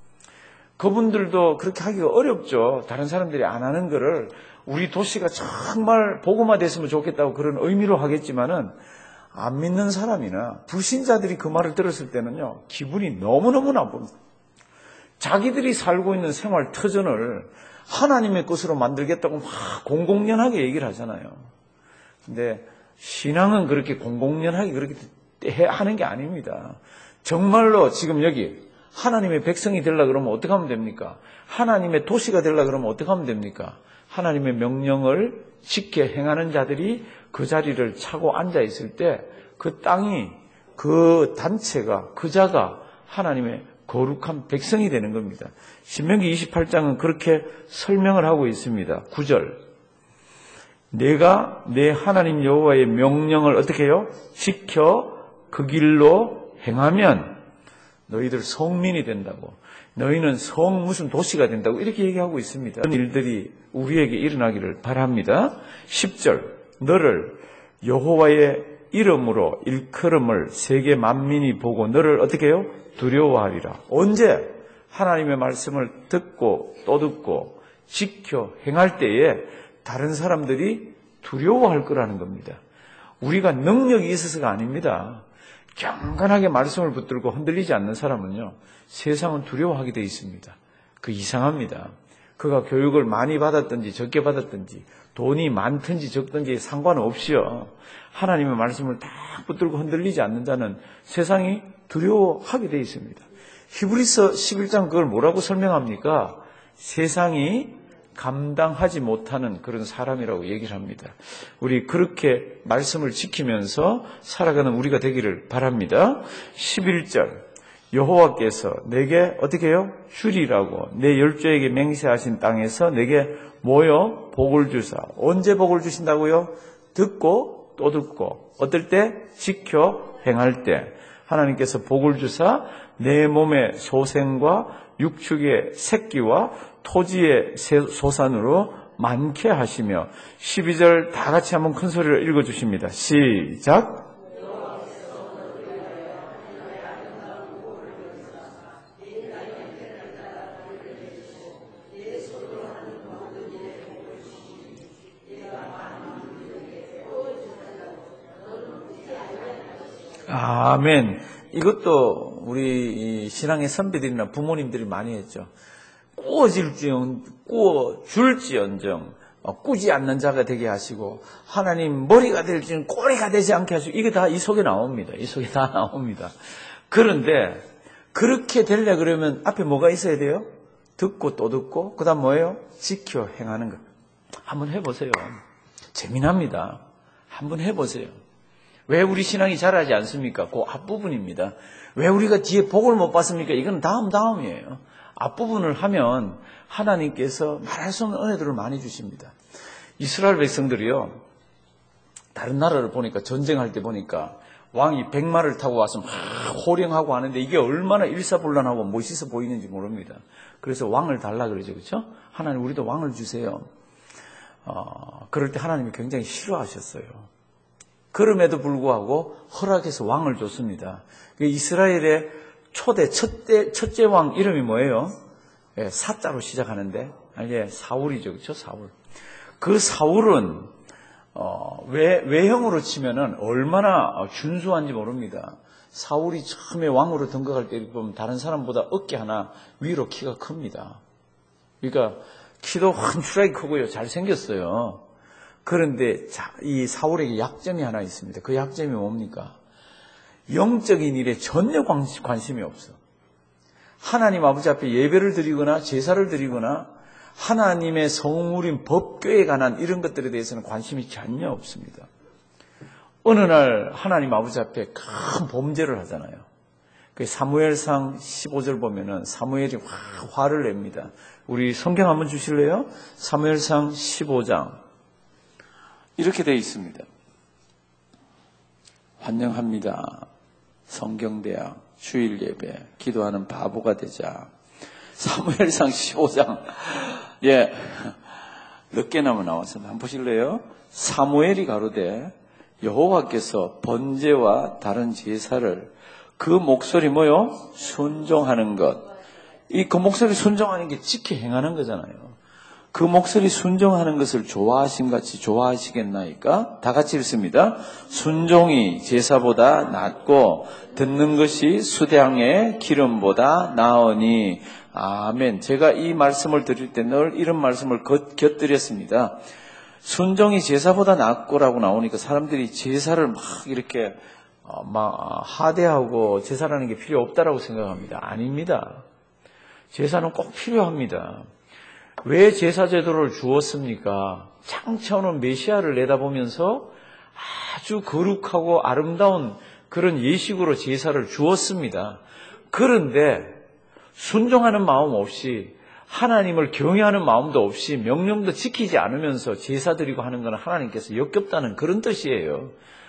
그분들도 그렇게 하기가 어렵죠. 다른 사람들이 안 하는 거를 우리 도시가 정말 복음화 됐으면 좋겠다고 그런 의미로 하겠지만은 안 믿는 사람이나 불신자들이 그 말을 들었을 때는요. 기분이 너무너무 나쁩니다. 자기들이 살고 있는 생활 터전을 하나님의 것으로 만들겠다고 막 공공연하게 얘기를 하잖아요. 근데 신앙은 그렇게 공공연하게 그렇게 하는 게 아닙니다. 정말로 지금 여기 하나님의 백성이 되려고 그러면 어떻게 하면 됩니까? 하나님의 도시가 되려고 그러면 어떻게 하면 됩니까? 하나님의 명령을 지켜 행하는 자들이 그 자리를 차고 앉아 있을 때 그 땅이 그 단체가 그 자가 하나님의 거룩한 백성이 되는 겁니다. 신명기 이십팔 장은 그렇게 설명을 하고 있습니다. 구 절. 내가 내 하나님 여호와의 명령을 어떻게 해요? 지켜 그 길로 행하면 너희들 성민이 된다고. 너희는 성 무슨 도시가 된다고 이렇게 얘기하고 있습니다. 그런 일들이 우리에게 일어나기를 바랍니다. 십 절. 너를 여호와의 이름으로 일컬음을 세계 만민이 보고 너를 어떻게 해요? 두려워하리라. 언제? 하나님의 말씀을 듣고 또 듣고 지켜 행할 때에 다른 사람들이 두려워할 거라는 겁니다. 우리가 능력이 있어서가 아닙니다. 경건하게 말씀을 붙들고 흔들리지 않는 사람은요, 세상은 두려워하게 되어 있습니다. 그 이상합니다. 그가 교육을 많이 받았든지 적게 받았든지 돈이 많든지 적든지 상관없이요, 하나님의 말씀을 딱 붙들고 흔들리지 않는 자는 세상이 두려워하게 되어 있습니다. 히브리서 십일 장 그걸 뭐라고 설명합니까? 세상이 감당하지 못하는 그런 사람이라고 얘기를 합니다. 우리 그렇게 말씀을 지키면서 살아가는 우리가 되기를 바랍니다. 십일 절. 여호와께서 내게 어떻게 해요? 주리라고 내 열조에게 맹세하신 땅에서 내게 뭐요? 복을 주사. 언제 복을 주신다고요? 듣고 또 듣고. 어떨 때? 지켜 행할 때. 하나님께서 복을 주사 내 몸의 소생과 육축의 새끼와 토지의 소산으로 많게 하시며. 십이 절 다 같이 한번 큰 소리로 읽어주십니다. 시작. 아멘. 이것도 우리 신앙의 선배들이나 부모님들이 많이 했죠. 꾸어질지언, 꾸어줄지언정, 꾸지 않는 자가 되게 하시고, 하나님 머리가 될지는 꼬리가 되지 않게 하시고, 이게 다 이 속에 나옵니다. 이 속에 다 나옵니다. 그런데, 그렇게 되려 그러면 앞에 뭐가 있어야 돼요? 듣고 또 듣고, 그 다음 뭐예요? 지켜 행하는 것. 한번 해보세요. 재미납니다. 한번 해보세요. 왜 우리 신앙이 자라지 않습니까? 그 앞부분입니다. 왜 우리가 뒤에 복을 못 받습니까? 이건 다음 다음이에요. 앞부분을 하면 하나님께서 말할 수 없는 은혜들을 많이 주십니다. 이스라엘 백성들이요, 다른 나라를 보니까, 전쟁할 때 보니까 왕이 백마를 타고 와서 막 호령하고 하는데 이게 얼마나 일사불란하고 멋있어 보이는지 모릅니다. 그래서 왕을 달라 그러죠. 그렇죠? 하나님 우리도 왕을 주세요. 어, 그럴 때 하나님이 굉장히 싫어하셨어요. 그럼에도 불구하고 허락해서 왕을 줬습니다. 이스라엘의 초대 첫째, 첫째 왕 이름이 뭐예요? 예, 사자로 시작하는데, 예, 사울이죠. 그렇죠? 사울. 그 사울은 어, 외, 외형으로 치면은 얼마나 준수한지 모릅니다. 사울이 처음에 왕으로 등극할 때 보면 다른 사람보다 어깨 하나 위로 키가 큽니다. 그러니까 키도 훤출하게 크고요. 잘생겼어요. 그런데 이 사울에게 약점이 하나 있습니다. 그 약점이 뭡니까? 영적인 일에 전혀 관심이 없어. 하나님 아버지 앞에 예배를 드리거나 제사를 드리거나 하나님의 성물인 법궤에 관한 이런 것들에 대해서는 관심이 전혀 없습니다. 어느 날 하나님 아버지 앞에 큰 범죄를 하잖아요. 그 사무엘상 십오 절 보면은 사무엘이 화를 냅니다. 우리 성경 한번 주실래요? 사무엘상 십오 장. 이렇게 되어 있습니다. 환영합니다. 성경대학, 주일예배, 기도하는 바보가 되자. 사무엘상 십오 장. 예. 몇 개나마 나와서 한번 보실래요? 사무엘이 가로되 여호와께서 번제와 다른 제사를 그 목소리 뭐요? 순종하는 것. 이 그 목소리 순종하는 게 지켜 행하는 거잖아요. 그 목소리 순종하는 것을 좋아하신 같이 좋아하시겠나이까? 다 같이 읽습니다. 순종이 제사보다 낫고 듣는 것이 수량의 기름보다 나으니. 아멘. 제가 이 말씀을 드릴 때 늘 이런 말씀을 곁들였습니다. 순종이 제사보다 낫고라고 나오니까 사람들이 제사를 막 이렇게 막 하대하고 제사라는 게 필요 없다라고 생각합니다. 아닙니다. 제사는 꼭 필요합니다. 왜 제사 제도를 주었습니까? 창차오는 메시아를 내다보면서 아주 거룩하고 아름다운 그런 예식으로 제사를 주었습니다. 그런데 순종하는 마음 없이 하나님을 경외하는 마음도 없이 명령도 지키지 않으면서 제사 드리고 하는 건 하나님께서 역겹다는 그런 뜻이에요.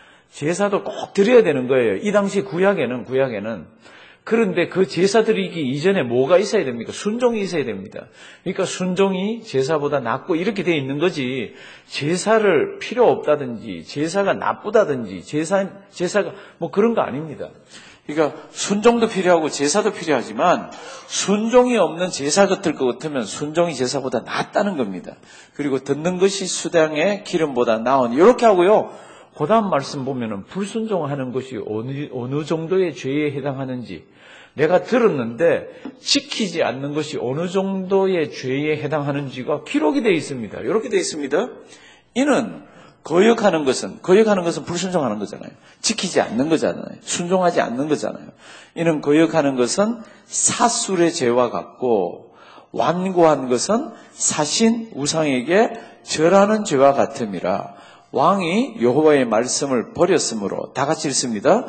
제사도 꼭 드려야 되는 거예요. 이 당시 구약에는 구약에는 그런데 그 제사 드리기 이전에 뭐가 있어야 됩니까? 순종이 있어야 됩니다. 그러니까 순종이 제사보다 낫고 이렇게 돼 있는 거지, 제사를 필요 없다든지 제사가 나쁘다든지 제사, 제사가 뭐 그런 거 아닙니다. 그러니까 순종도 필요하고 제사도 필요하지만 순종이 없는 제사 같을 것 같으면 순종이 제사보다 낫다는 겁니다. 그리고 듣는 것이 수당의 기름보다 나은, 이렇게 하고요. 그 다음 말씀 보면은 불순종하는 것이 어느, 어느 정도의 죄에 해당하는지, 내가 들었는데 지키지 않는 것이 어느 정도의 죄에 해당하는지가 기록이 되어 있습니다. 이렇게 되어 있습니다. 이는 거역하는 것은, 거역하는 것은 불순종하는 거잖아요. 지키지 않는 거잖아요. 순종하지 않는 거잖아요. 이는 거역하는 것은 사술의 죄와 같고 완고한 것은 사신 우상에게 절하는 죄와 같음이라. 왕이 여호와의 말씀을 버렸으므로, 다 같이 읽습니다.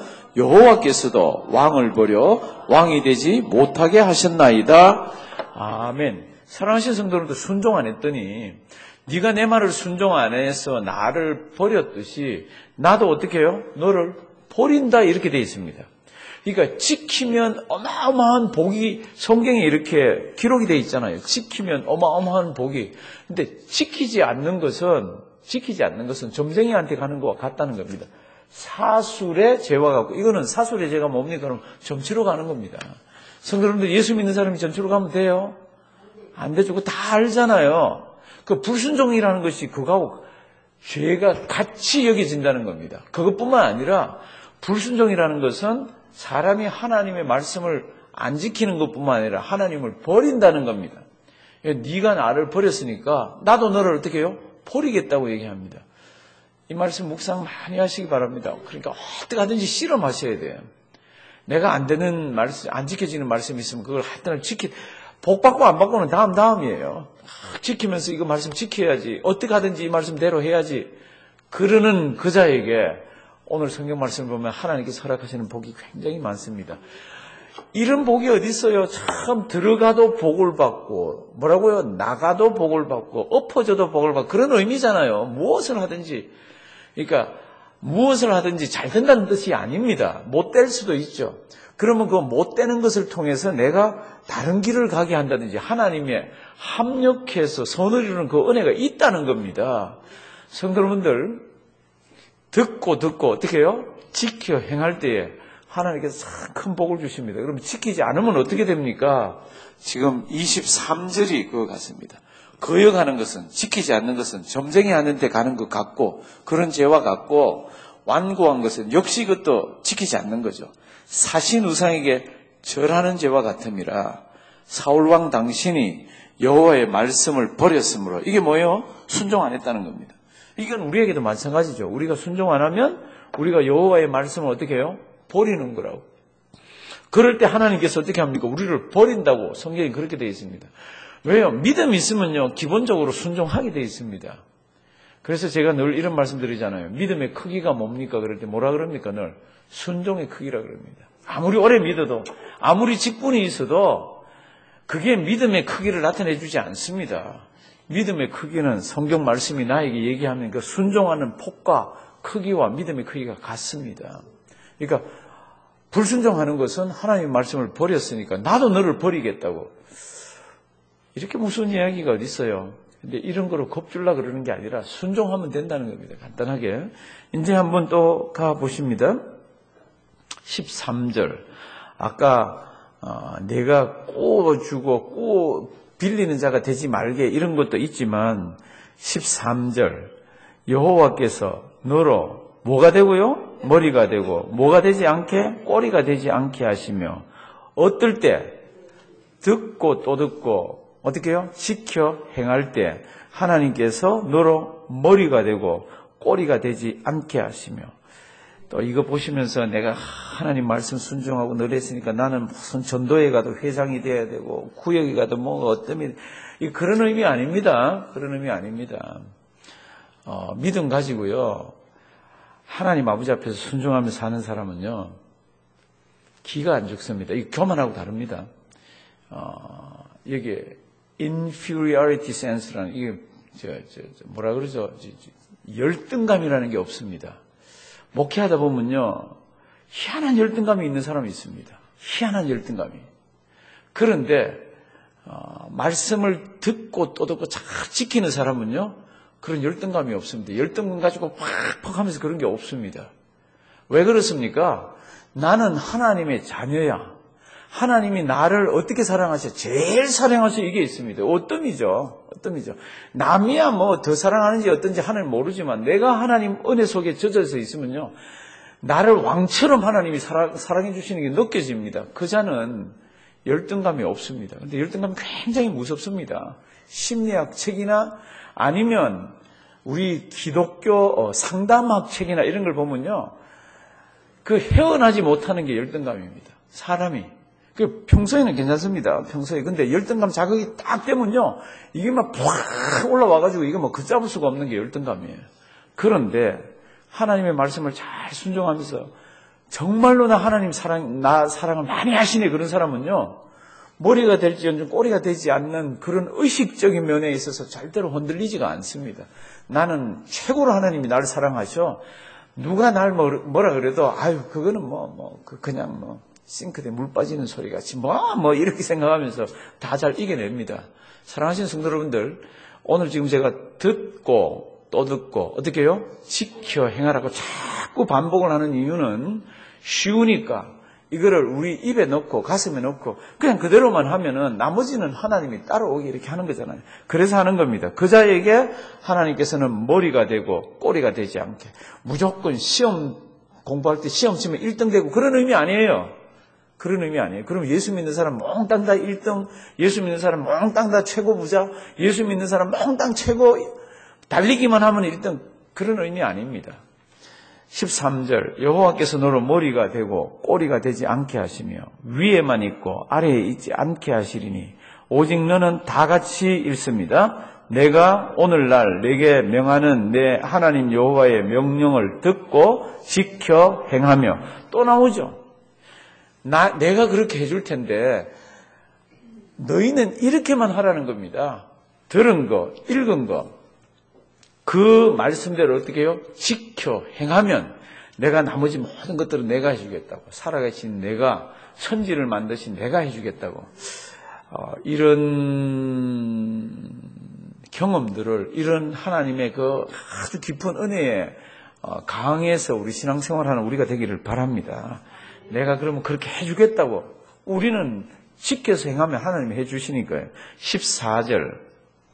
여호와께서도 왕을 버려 왕이 되지 못하게 하셨나이다. 아멘. 사랑하신 성도들도 순종 안 했더니, 네가 내 말을 순종 안 해서 나를 버렸듯이 나도 어떻게 해요? 너를 버린다, 이렇게 되어 있습니다. 그러니까 지키면 어마어마한 복이 성경에 이렇게 기록이 되어 있잖아요. 지키면 어마어마한 복이. 근데 지키지 않는 것은 지키지 않는 것은 점쟁이한테 가는 것과 같다는 겁니다. 사술의 죄와 같고, 이거는 사술의 죄가 뭡니까? 그럼 점치러 가는 겁니다. 성도님들, 예수 믿는 사람이 점치러 가면 돼요? 안 되죠. 그거 다 알잖아요. 그 불순종이라는 것이 그거하고 죄가 같이 여겨진다는 겁니다. 그것뿐만 아니라 불순종이라는 것은 사람이 하나님의 말씀을 안 지키는 것뿐만 아니라 하나님을 버린다는 겁니다. 네가 나를 버렸으니까 나도 너를 어떻게 해요? 버리겠다고 얘기합니다. 이 말씀 묵상 많이 하시기 바랍니다. 그러니까 어떻게 하든지 실험하셔야 돼요. 내가 안 되는 말씀, 안 지켜지는 말씀이 있으면 그걸 하여튼 지키, 복 받고 안 받고는 다음 다음이에요. 지키면서 이거 말씀 지켜야지, 어떻게 하든지 이 말씀대로 해야지, 그러는 그자에게 오늘 성경 말씀을 보면 하나님께서 허락하시는 복이 굉장히 많습니다. 이런 복이 어디 있어요? 참, 들어가도 복을 받고, 뭐라고요? 나가도 복을 받고, 엎어져도 복을 받고, 그런 의미잖아요. 무엇을 하든지. 그러니까 무엇을 하든지 잘 된다는 뜻이 아닙니다. 못 될 수도 있죠. 그러면 그 못 되는 것을 통해서 내가 다른 길을 가게 한다든지 하나님의 합력해서 선을 이루는 그 은혜가 있다는 겁니다. 성도 여러분들, 듣고 듣고 어떻게 해요? 지켜 행할 때에 하나님께서 큰 복을 주십니다. 그럼 지키지 않으면 어떻게 됩니까? 지금 이십삼 절이 그거 같습니다. 거역하는 것은, 지키지 않는 것은 점쟁이 하는 데 가는 것 같고, 그런 죄와 같고, 완고한 것은 역시 그것도 지키지 않는 거죠. 사신 우상에게 절하는 죄와 같음이라. 사울왕 당신이 여호와의 말씀을 버렸으므로, 이게 뭐예요? 순종 안 했다는 겁니다. 이건 우리에게도 마찬가지죠. 우리가 순종 안 하면 우리가 여호와의 말씀을 어떻게 해요? 버리는 거라고. 그럴 때 하나님께서 어떻게 합니까? 우리를 버린다고 성경이 그렇게 되어 있습니다. 왜요? 믿음이 있으면요, 기본적으로 순종하게 되어 있습니다. 그래서 제가 늘 이런 말씀 드리잖아요. 믿음의 크기가 뭡니까? 그럴 때 뭐라 그럽니까? 늘 순종의 크기라 그럽니다. 아무리 오래 믿어도, 아무리 직분이 있어도 그게 믿음의 크기를 나타내 주지 않습니다. 믿음의 크기는 성경 말씀이 나에게 얘기하면 그 순종하는 폭과 크기와 믿음의 크기가 같습니다. 그러니까 불순종하는 것은 하나님의 말씀을 버렸으니까 나도 너를 버리겠다고. 이렇게 무슨 이야기가 어디 있어요? 근데 이런 거로 겁줄라 그러는 게 아니라 순종하면 된다는 겁니다. 간단하게. 이제 한번 또 가보십니다. 십삼 절. 아까 어, 내가 꼬주고 꼬 빌리는 자가 되지 말게, 이런 것도 있지만 십삼 절. 여호와께서 너로 뭐가 되고요? 머리가 되고, 뭐가 되지 않게? 꼬리가 되지 않게 하시며, 어떨 때? 듣고 또 듣고, 어떻게 해요? 지켜 행할 때 하나님께서 너로 머리가 되고 꼬리가 되지 않게 하시며. 또 이거 보시면서 내가 하나님 말씀 순종하고 늘 했으니까 나는 무슨 전도에 가도 회장이 돼야 되고 구역에 가도 뭐 어떤, 그런 의미 아닙니다. 그런 의미 아닙니다. 어, 믿음 가지고요, 하나님 아버지 앞에서 순종하며 사는 사람은요, 기가 안 죽습니다. 이 교만하고 다릅니다. 어, 여기에 inferiority sense라는 이게 저, 저, 저 뭐라 그러죠? 저, 저, 열등감이라는 게 없습니다. 목회하다 보면요, 희한한 열등감이 있는 사람이 있습니다. 희한한 열등감이. 그런데 어, 말씀을 듣고 또 듣고 잘 지키는 사람은요, 그런 열등감이 없습니다. 열등감 가지고 팍팍 하면서 그런 게 없습니다. 왜 그렇습니까? 나는 하나님의 자녀야. 하나님이 나를 어떻게 사랑하셔? 제일 사랑하셔. 이게 있습니다. 어떤이죠? 어떤이죠? 남이야 뭐 더 사랑하는지 어떤지 하나님 모르지만 내가 하나님 은혜 속에 젖어서 있으면요, 나를 왕처럼 하나님이 사랑, 사랑해 주시는 게 느껴집니다. 그 자는 열등감이 없습니다. 근데 열등감이 굉장히 무섭습니다. 심리학 책이나 아니면 우리 기독교 상담학 책이나 이런 걸 보면요, 그 헤어나지 못하는 게 열등감입니다. 사람이. 그 평소에는 괜찮습니다. 평소에. 근데 열등감 자극이 딱 되면요, 이게 막 팍 올라와가지고 이거 뭐 걷잡을 수가 없는 게 열등감이에요. 그런데 하나님의 말씀을 잘 순종하면서 정말로 나 하나님 사랑, 나 사랑을 많이 하시네. 그런 사람은요, 머리가 될지언정 꼬리가 되지 않는 그런 의식적인 면에 있어서 절대로 흔들리지가 않습니다. 나는 최고로 하나님이 나를 사랑하셔. 누가 날 뭐라 그래도 아유 그거는 뭐 뭐 그냥 뭐 싱크대에 물 빠지는 소리 같이 뭐 뭐 이렇게 생각하면서 다 잘 이겨냅니다. 사랑하시는 성도 여러분들, 오늘 지금 제가 듣고 또 듣고 어떻게 해요? 지켜 행하라고 자꾸 반복을 하는 이유는 쉬우니까 이거를 우리 입에 넣고 가슴에 넣고 그냥 그대로만 하면은 나머지는 하나님이 따라오게 이렇게 하는 거잖아요. 그래서 하는 겁니다. 그 자에게 하나님께서는 머리가 되고 꼬리가 되지 않게, 무조건 시험 공부할 때 시험 치면 일 등 되고 그런 의미 아니에요. 그런 의미 아니에요. 그럼 예수 믿는 사람 몽땅 다 일 등, 예수 믿는 사람 몽땅 다 최고 부자, 예수 믿는 사람 몽땅 최고, 달리기만 하면 일 등, 그런 의미 아닙니다. 십삼 절, 여호와께서 너로 머리가 되고 꼬리가 되지 않게 하시며 위에만 있고 아래에 있지 않게 하시리니 오직 너는 다 같이 읽습니다. 내가 오늘날 내게 명하는 내 하나님 여호와의 명령을 듣고 지켜 행하며, 또 나오죠. 나, 내가 그렇게 해줄 텐데 너희는 이렇게만 하라는 겁니다. 들은 거, 읽은 거, 그 말씀대로 어떻게 해요? 지켜 행하면 내가 나머지 모든 것들은 내가 해주겠다고. 살아계신 내가, 천지를 만드신 내가 해주겠다고. 어, 이런 경험들을, 이런 하나님의 그 아주 깊은 은혜에 어, 강해서 우리 신앙생활하는 우리가 되기를 바랍니다. 내가 그러면 그렇게 해주겠다고. 우리는 지켜서 행하면 하나님이 해주시니까요. 십사 절,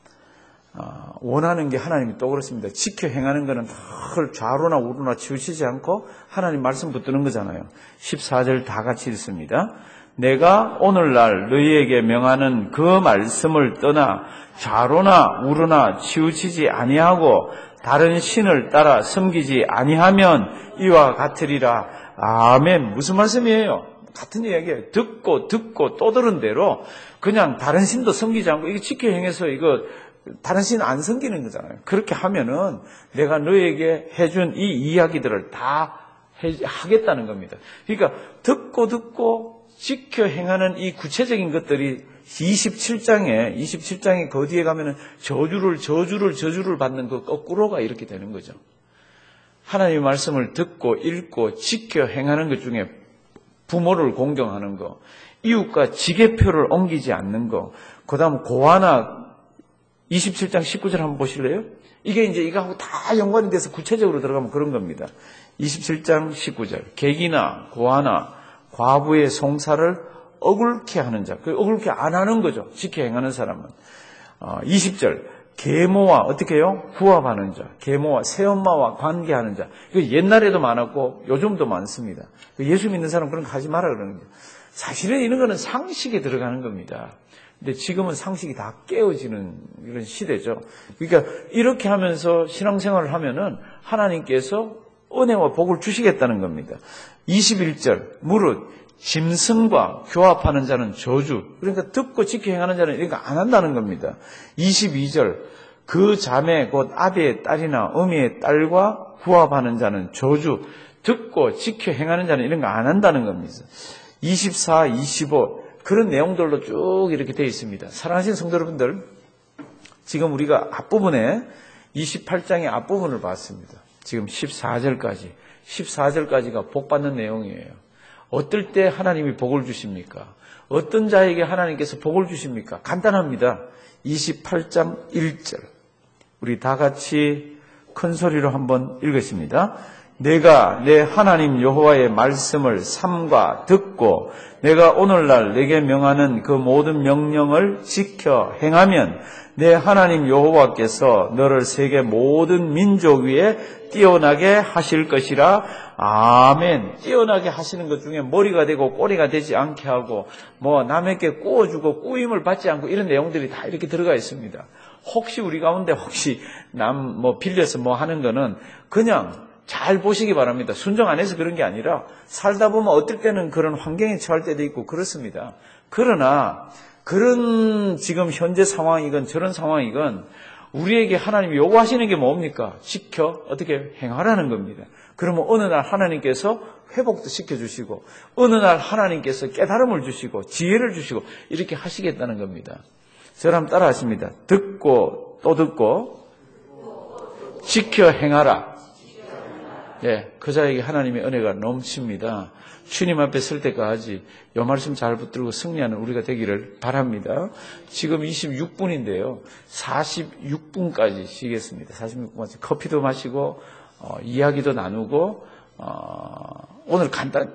어, 원하는 게 하나님이 또 그렇습니다. 지켜 행하는 거는 늘 좌로나 우로나 치우치지 않고 하나님 말씀 붙드는 거잖아요. 십사 절 다 같이 읽습니다. 내가 오늘날 너희에게 명하는 그 말씀을 떠나 좌로나 우로나 치우치지 아니하고 다른 신을 따라 섬기지 아니하면 이와 같으리라. 아멘. 무슨 말씀이에요? 같은 이야기예요. 듣고 듣고 또 들은 대로 그냥 다른 신도 섬기지 않고 이거 지켜 행해서 이거 다른 신 안 섬기는 거잖아요. 그렇게 하면은 내가 너에게 해준 이 이야기들을 다 해, 하겠다는 겁니다. 그러니까 듣고 듣고 지켜 행하는 이 구체적인 것들이 이십칠 장에 이십칠 장에 그 뒤에 가면은 저주를 저주를 저주를 받는 그 거꾸로가 이렇게 되는 거죠. 하나님의 말씀을 듣고 읽고 지켜 행하는 것 중에 부모를 공경하는 거, 이웃과 지게표를 옮기지 않는 거, 그 다음 고아나 이십칠 장 십구 절 한번 보실래요? 이게 이제 이거하고 다 연관이 돼서 구체적으로 들어가면 그런 겁니다. 이십칠 장 십구 절, 객이나 고아나 과부의 송사를 억울케 하는 자, 그 억울케 안 하는 거죠. 지켜 행하는 사람은. 어, 이십 절, 계모와 어떻게 해요? 후합하는 자, 계모와 새엄마와 관계하는 자. 이거 옛날에도 많았고 요즘도 많습니다. 예수 믿는 사람 그런 거 하지 마라 그러는 거예요. 사실은 이런 거는 상식에 들어가는 겁니다. 근데 지금은 상식이 다 깨어지는 이런 시대죠. 그러니까 이렇게 하면서 신앙생활을 하면은 하나님께서 은혜와 복을 주시겠다는 겁니다. 이십일 절, 무릇 짐승과 교합하는 자는 저주. 그러니까 듣고 지켜 행하는 자는 이런 거 안 한다는 겁니다. 이십이 절, 그 자매 곧 아비의 딸이나 어미의 딸과 구합하는 자는 저주. 듣고 지켜 행하는 자는 이런 거 안 한다는 겁니다. 이십사, 이십오, 그런 내용들로 쭉 이렇게 되어 있습니다. 사랑하시는 성도 여러분들, 지금 우리가 앞부분에 이십팔 장의 앞부분을 봤습니다. 지금 십사 절까지, 십사 절까지가 복 받는 내용이에요. 어떨 때 하나님이 복을 주십니까? 어떤 자에게 하나님께서 복을 주십니까? 간단합니다. 이십팔 장 일 절. 우리 다 같이 큰 소리로 한번 읽겠습니다. 내가 내 하나님 여호와의 말씀을 삼가 듣고 내가 오늘날 내게 명하는 그 모든 명령을 지켜 행하면 내 하나님 여호와께서 너를 세계 모든 민족 위에 뛰어나게 하실 것이라. 아멘. 뛰어나게 하시는 것 중에 머리가 되고 꼬리가 되지 않게 하고 뭐 남에게 꾸어주고 꾸임을 받지 않고 이런 내용들이 다 이렇게 들어가 있습니다. 혹시 우리 가운데 혹시 남 뭐 빌려서 뭐 하는 거는 그냥 잘 보시기 바랍니다. 순종 안 해서 그런 게 아니라 살다 보면 어떨 때는 그런 환경에 처할 때도 있고 그렇습니다. 그러나 그런 지금 현재 상황이건 저런 상황이건 우리에게 하나님이 요구하시는 게 뭡니까? 지켜 어떻게 행하라는 겁니다. 그러면 어느 날 하나님께서 회복도 시켜주시고 어느 날 하나님께서 깨달음을 주시고 지혜를 주시고 이렇게 하시겠다는 겁니다. 저랑 따라 하십니다. 듣고 또 듣고 지켜 행하라. 예, 그 자에게 하나님의 은혜가 넘칩니다. 주님 앞에 설 때까지 이 말씀 잘 붙들고 승리하는 우리가 되기를 바랍니다. 지금 이십육 분인데요. 사십육 분까지 쉬겠습니다. 사십육 분까지 커피도 마시고 어, 이야기도 나누고 어, 오늘 간단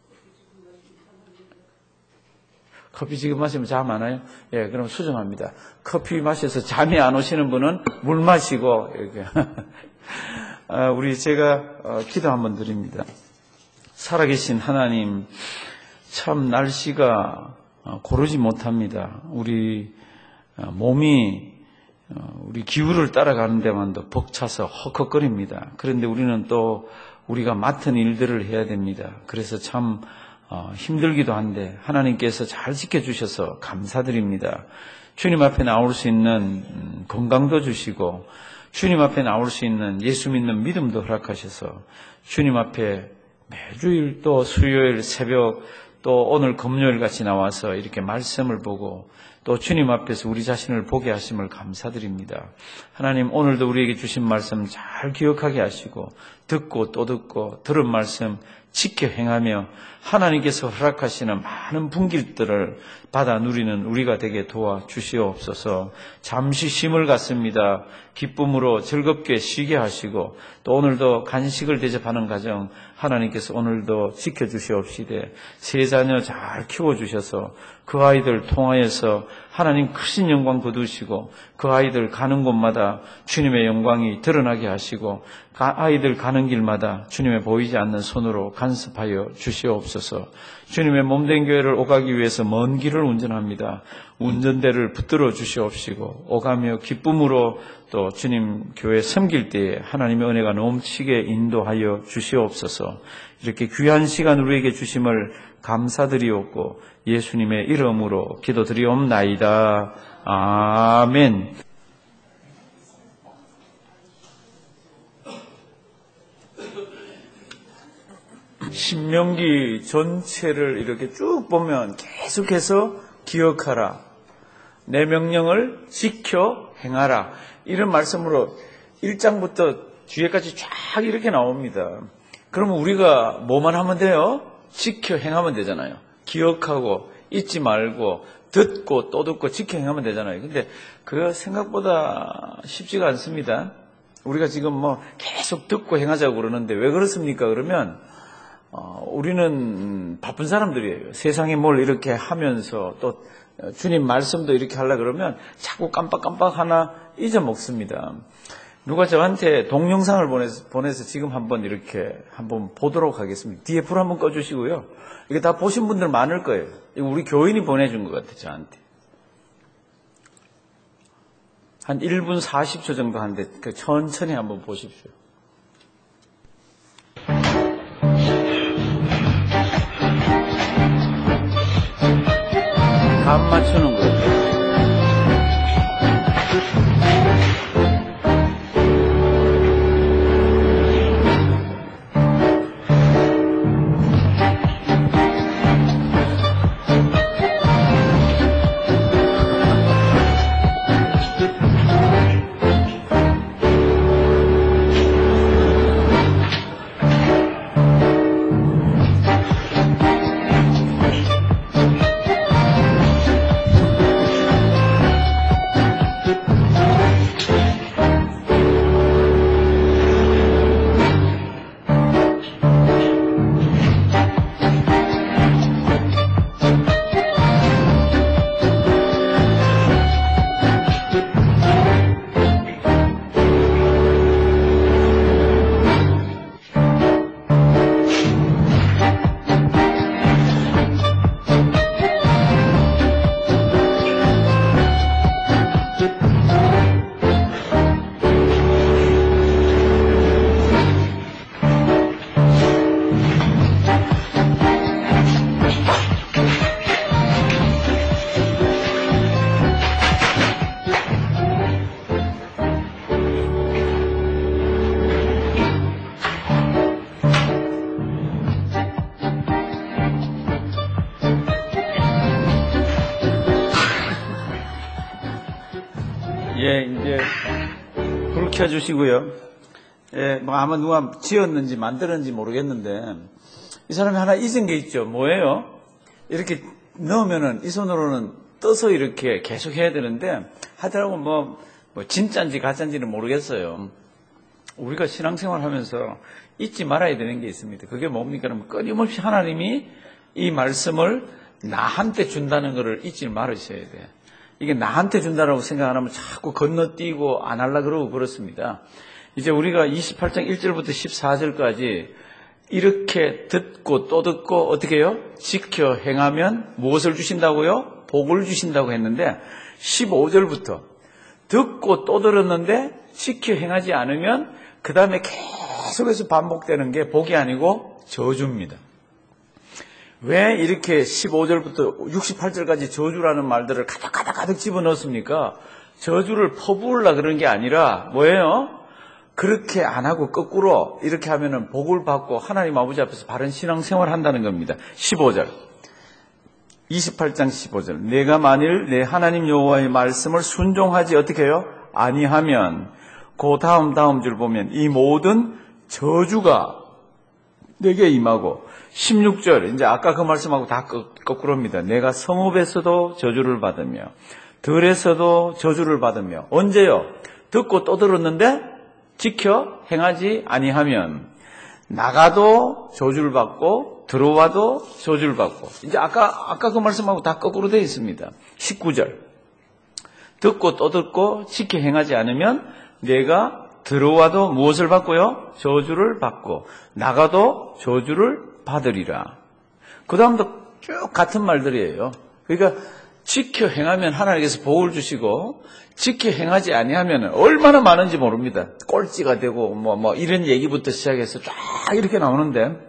커피 지금 마시면 잠 안 와요? 예, 그럼 수정합니다. 커피 마셔서 잠이 안 오시는 분은 물 마시고 이렇게 아, 우리 제가 어, 기도 한번 드립니다. 살아계신 하나님, 참 날씨가 어, 고르지 못합니다. 우리 어, 몸이 어, 우리 기후를 따라가는 데만도 벅차서 헉헉거립니다. 그런데 우리는 또 우리가 맡은 일들을 해야 됩니다. 그래서 참 어, 힘들기도 한데 하나님께서 잘 지켜주셔서 감사드립니다. 주님 앞에 나올 수 있는 음, 건강도 주시고 주님 앞에 나올 수 있는 예수 믿는 믿음도 허락하셔서 주님 앞에 매주일 또 수요일 새벽 또 오늘 금요일 같이 나와서 이렇게 말씀을 보고 또 주님 앞에서 우리 자신을 보게 하심을 감사드립니다. 하나님 오늘도 우리에게 주신 말씀 잘 기억하게 하시고 듣고 또 듣고 들은 말씀 지켜 행하며 하나님께서 허락하시는 많은 분길들을 받아 누리는 우리가 되게 도와주시옵소서. 잠시 쉼을 갖습니다. 기쁨으로 즐겁게 쉬게 하시고 또 오늘도 간식을 대접하는 가정 하나님께서 오늘도 지켜주시옵시되 세 자녀 잘 키워주셔서 그 아이들 통하여서 하나님 크신 영광 거두시고 그 아이들 가는 곳마다 주님의 영광이 드러나게 하시고 아이들 가는 길마다 주님의 보이지 않는 손으로 간섭하여 주시옵소서. 주님의 몸된 교회를 오가기 위해서 먼 길을 운전합니다. 운전대를 붙들어 주시옵시고 오가며 기쁨으로 또 주님 교회 섬길 때에 하나님의 은혜가 넘치게 인도하여 주시옵소서. 이렇게 귀한 시간 우리에게 주심을 감사드리옵고 예수님의 이름으로 기도드리옵나이다. 아멘. 신명기 전체를 이렇게 쭉 보면 계속해서 기억하라. 내 명령을 지켜 행하라. 이런 말씀으로 일 장부터 뒤에까지 쫙 이렇게 나옵니다. 그러면 우리가 뭐만 하면 돼요? 지켜 행하면 되잖아요. 기억하고 잊지 말고 듣고 또 듣고 지켜 행하면 되잖아요. 근데 그거 생각보다 쉽지가 않습니다. 우리가 지금 뭐 계속 듣고 행하자고 그러는데 왜 그렇습니까? 그러면 어, 우리는 바쁜 사람들이에요. 세상에 뭘 이렇게 하면서 또 주님 말씀도 이렇게 하려고 그러면 자꾸 깜빡깜빡 하나 잊어먹습니다. 누가 저한테 동영상을 보내서, 보내서 지금 한번 이렇게 한번 보도록 하겠습니다. 뒤에 불 한번 꺼주시고요. 이게 다 보신 분들 많을 거예요. 이거 우리 교인이 보내준 것 같아요, 저한테. 한 일 분 사십 초 정도 하는데 천천히 한번 보십시오. 감 맞추는 거예요. 지켜주시고요. 예, 뭐 아마 누가 지었는지 만들었는지 모르겠는데 이 사람이 하나 잊은 게 있죠. 뭐예요? 이렇게 넣으면은 이 손으로는 떠서 이렇게 계속 해야 되는데 하더라고 뭐, 뭐 진짜인지 가짜인지는 모르겠어요. 우리가 신앙생활 하면서 잊지 말아야 되는 게 있습니다. 그게 뭡니까? 그러면 끊임없이 하나님이 이 말씀을 나한테 준다는 것을 잊지 말으셔야 돼요. 이게 나한테 준다라고 생각 안 하면 자꾸 건너뛰고 안 하려고 그러고 그렇습니다. 이제 우리가 이십팔 장 일 절부터 십사 절까지 이렇게 듣고 또 듣고 어떻게 해요? 지켜 행하면 무엇을 주신다고요? 복을 주신다고 했는데 십오 절부터 듣고 또 들었는데 지켜 행하지 않으면 그 다음에 계속해서 반복되는 게 복이 아니고 저주입니다. 왜 이렇게 십오 절부터 육십팔 절까지 저주라는 말들을 가득 가득 가득 집어넣습니까? 저주를 퍼부으려 그런 게 아니라 뭐예요? 그렇게 안 하고 거꾸로 이렇게 하면은 복을 받고 하나님 아버지 앞에서 바른 신앙생활을 한다는 겁니다. 십오 절. 이십팔 장 십오 절. 내가 만일 내 하나님 여호와의 말씀을 순종하지 어떻게 해요? 아니하면 그 다음 다음 줄 보면 이 모든 저주가 내게 임하고 십육 절. 이제 아까 그 말씀하고 다 거꾸로입니다. 내가 성읍에서도 저주를 받으며 들에서도 저주를 받으며 언제요? 듣고 또 들었는데 지켜 행하지 아니하면 나가도 저주를 받고 들어와도 저주를 받고 이제 아까 아까 그 말씀하고 다 거꾸로 되어 있습니다. 십구 절. 듣고 또 듣고 지켜 행하지 않으면 내가 들어와도 무엇을 받고요? 저주를 받고 나가도 저주를 받으리라. 그 다음도 쭉 같은 말들이에요. 그러니까 지켜 행하면 하나님께서 복을 주시고 지켜 행하지 아니하면 얼마나 많은지 모릅니다. 꼴찌가 되고 뭐, 뭐 이런 얘기부터 시작해서 쫙 이렇게 나오는데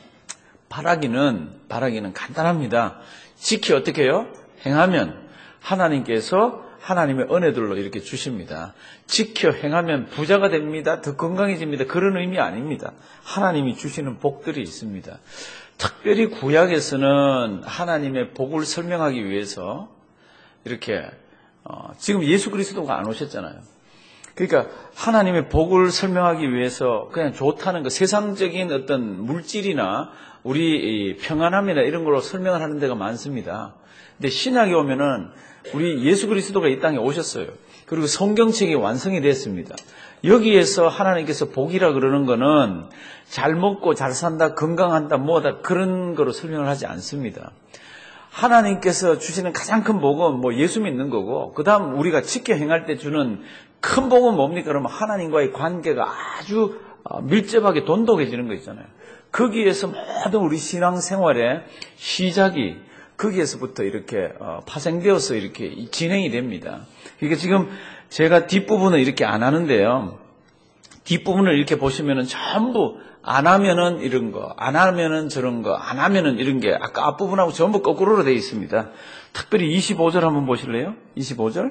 바라기는 바라기는 간단합니다. 지켜 어떻게 해요? 행하면 하나님께서 하나님의 은혜들로 이렇게 주십니다. 지켜 행하면 부자가 됩니다. 더 건강해집니다. 그런 의미 아닙니다. 하나님이 주시는 복들이 있습니다. 특별히 구약에서는 하나님의 복을 설명하기 위해서 이렇게 어, 지금 예수 그리스도가 안 오셨잖아요. 그러니까 하나님의 복을 설명하기 위해서 그냥 좋다는 거 세상적인 어떤 물질이나 우리 평안함이나 이런 걸로 설명을 하는 데가 많습니다. 근데 신약에 오면은 우리 예수 그리스도가 이 땅에 오셨어요. 그리고 성경책이 완성이 됐습니다. 여기에서 하나님께서 복이라 그러는 거는 잘 먹고 잘 산다, 건강한다, 뭐다 그런 거로 설명을 하지 않습니다. 하나님께서 주시는 가장 큰 복은 뭐 예수 믿는 거고 그 다음 우리가 지켜 행할 때 주는 큰 복은 뭡니까? 그러면 하나님과의 관계가 아주 밀접하게 돈독해지는 거 있잖아요. 거기에서 모든 우리 신앙생활의 시작이 거기에서부터 이렇게 파생되어서 이렇게 진행이 됩니다. 그러니까 지금 제가 뒷부분은 이렇게 안 하는데요. 뒷부분을 이렇게 보시면은 전부 안 하면은 이런 거, 안 하면은 저런 거, 안 하면은 이런 게 아까 앞부분하고 전부 거꾸로로 되어 있습니다. 특별히 이십오 절 한번 보실래요? 이십오 절.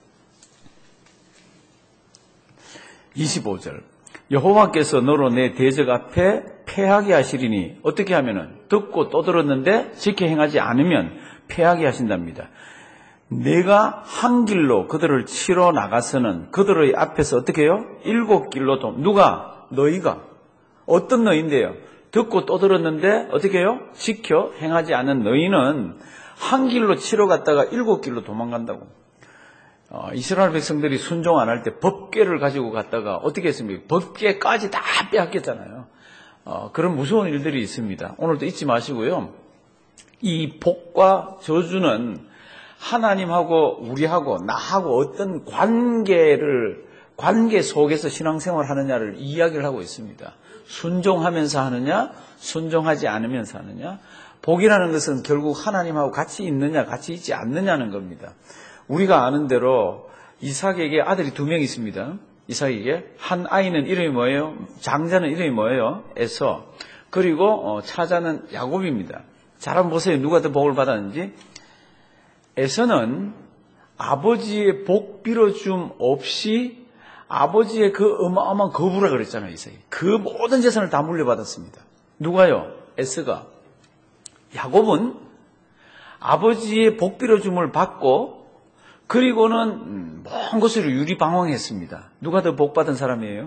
이십오 절. 여호와께서 너로 내 대적 앞에 패하게 하시리니 어떻게 하면은 듣고 또 들었는데 지켜 행하지 않으면 패하게 하신답니다. 내가 한 길로 그들을 치러 나가서는 그들의 앞에서 어떻게 해요? 일곱 길로 도 누가? 너희가. 어떤 너희인데요? 듣고 또 들었는데 어떻게 해요? 지켜 행하지 않은 너희는 한 길로 치러 갔다가 일곱 길로 도망간다고. 어, 이스라엘 백성들이 순종 안 할 때 법궤를 가지고 갔다가 어떻게 했습니까? 법궤까지 다 빼앗겼잖아요. 어, 그런 무서운 일들이 있습니다. 오늘도 잊지 마시고요. 이 복과 저주는 하나님하고 우리하고 나하고 어떤 관계를 관계 속에서 신앙생활 하느냐를 이야기를 하고 있습니다. 순종하면서 하느냐, 순종하지 않으면서 하느냐. 복이라는 것은 결국 하나님하고 같이 있느냐, 같이 있지 않느냐는 겁니다. 우리가 아는 대로 이삭에게 아들이 두 명 있습니다. 이삭에게 한 아이는 이름이 뭐예요? 장자는 이름이 뭐예요? 에서. 그리고 차자는 야곱입니다. 잘 한번 보세요. 누가 더 복을 받았는지. 에서는 아버지의 복 빌어줌 없이 아버지의 그 어마어마한 거부라 그랬잖아요. 이삭이. 그 모든 재산을 다 물려받았습니다. 누가요? 에서가. 야곱은 아버지의 복 빌어줌을 받고 그리고는 먼 곳으로 유리방황했습니다. 누가 더 복받은 사람이에요?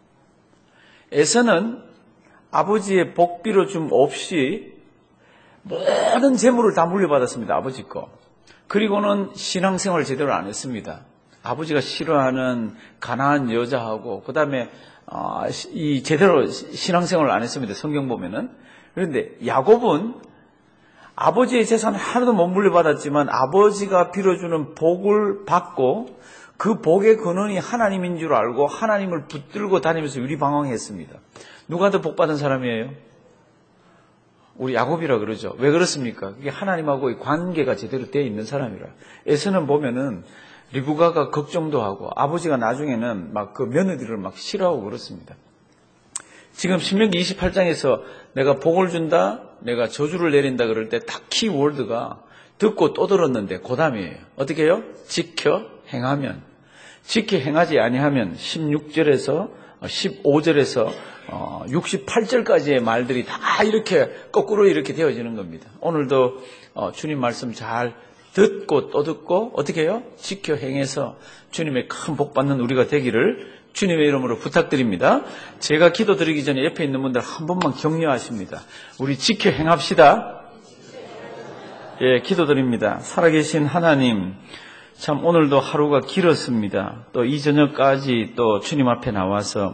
에서는 아버지의 복비로 줌 없이 모든 재물을 다 물려받았습니다. 아버지 거. 그리고는 신앙생활을 제대로 안 했습니다. 아버지가 싫어하는 가난한 여자하고 그 다음에 이 제대로 신앙생활을 안 했습니다. 성경 보면은. 그런데 야곱은 아버지의 재산을 하나도 못 물려받았지만 아버지가 빌어주는 복을 받고 그 복의 근원이 하나님인 줄 알고 하나님을 붙들고 다니면서 유리방황했습니다. 누가 더 복받은 사람이에요? 우리 야곱이라 그러죠. 왜 그렇습니까? 그게 하나님하고의 관계가 제대로 되어 있는 사람이라. 에서는 보면은 리브가가 걱정도 하고 아버지가 나중에는 막 그 며느리를 막 싫어하고 그렇습니다. 지금 신명기 이십팔 장에서 내가 복을 준다, 내가 저주를 내린다 그럴 때 딱 키워드가 듣고 또 들었는데 그 다음이에요. 어떻게 해요? 지켜 행하면. 지켜 행하지 아니하면 십육 절에서 십오 절에서 육십팔 절까지의 말들이 다 이렇게 거꾸로 이렇게 되어지는 겁니다. 오늘도 주님 말씀 잘 듣고 또 듣고 어떻게 해요? 지켜 행해서 주님의 큰 복 받는 우리가 되기를 주님의 이름으로 부탁드립니다. 제가 기도드리기 전에 옆에 있는 분들 한 번만 격려하십니다. 우리 지켜 행합시다. 예, 기도드립니다. 살아계신 하나님, 참 오늘도 하루가 길었습니다. 또 이 저녁까지 또 주님 앞에 나와서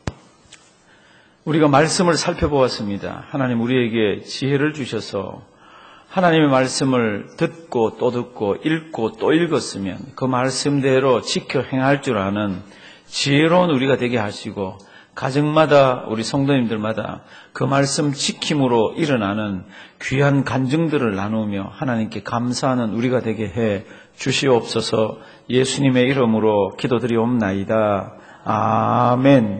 우리가 말씀을 살펴보았습니다. 하나님 우리에게 지혜를 주셔서 하나님의 말씀을 듣고 또 듣고 읽고 또 읽었으면 그 말씀대로 지켜 행할 줄 아는 지혜로운 우리가 되게 하시고 가정마다 우리 성도님들마다 그 말씀 지킴으로 일어나는 귀한 간증들을 나누며 하나님께 감사하는 우리가 되게 해 주시옵소서. 예수님의 이름으로 기도드리옵나이다. 아멘.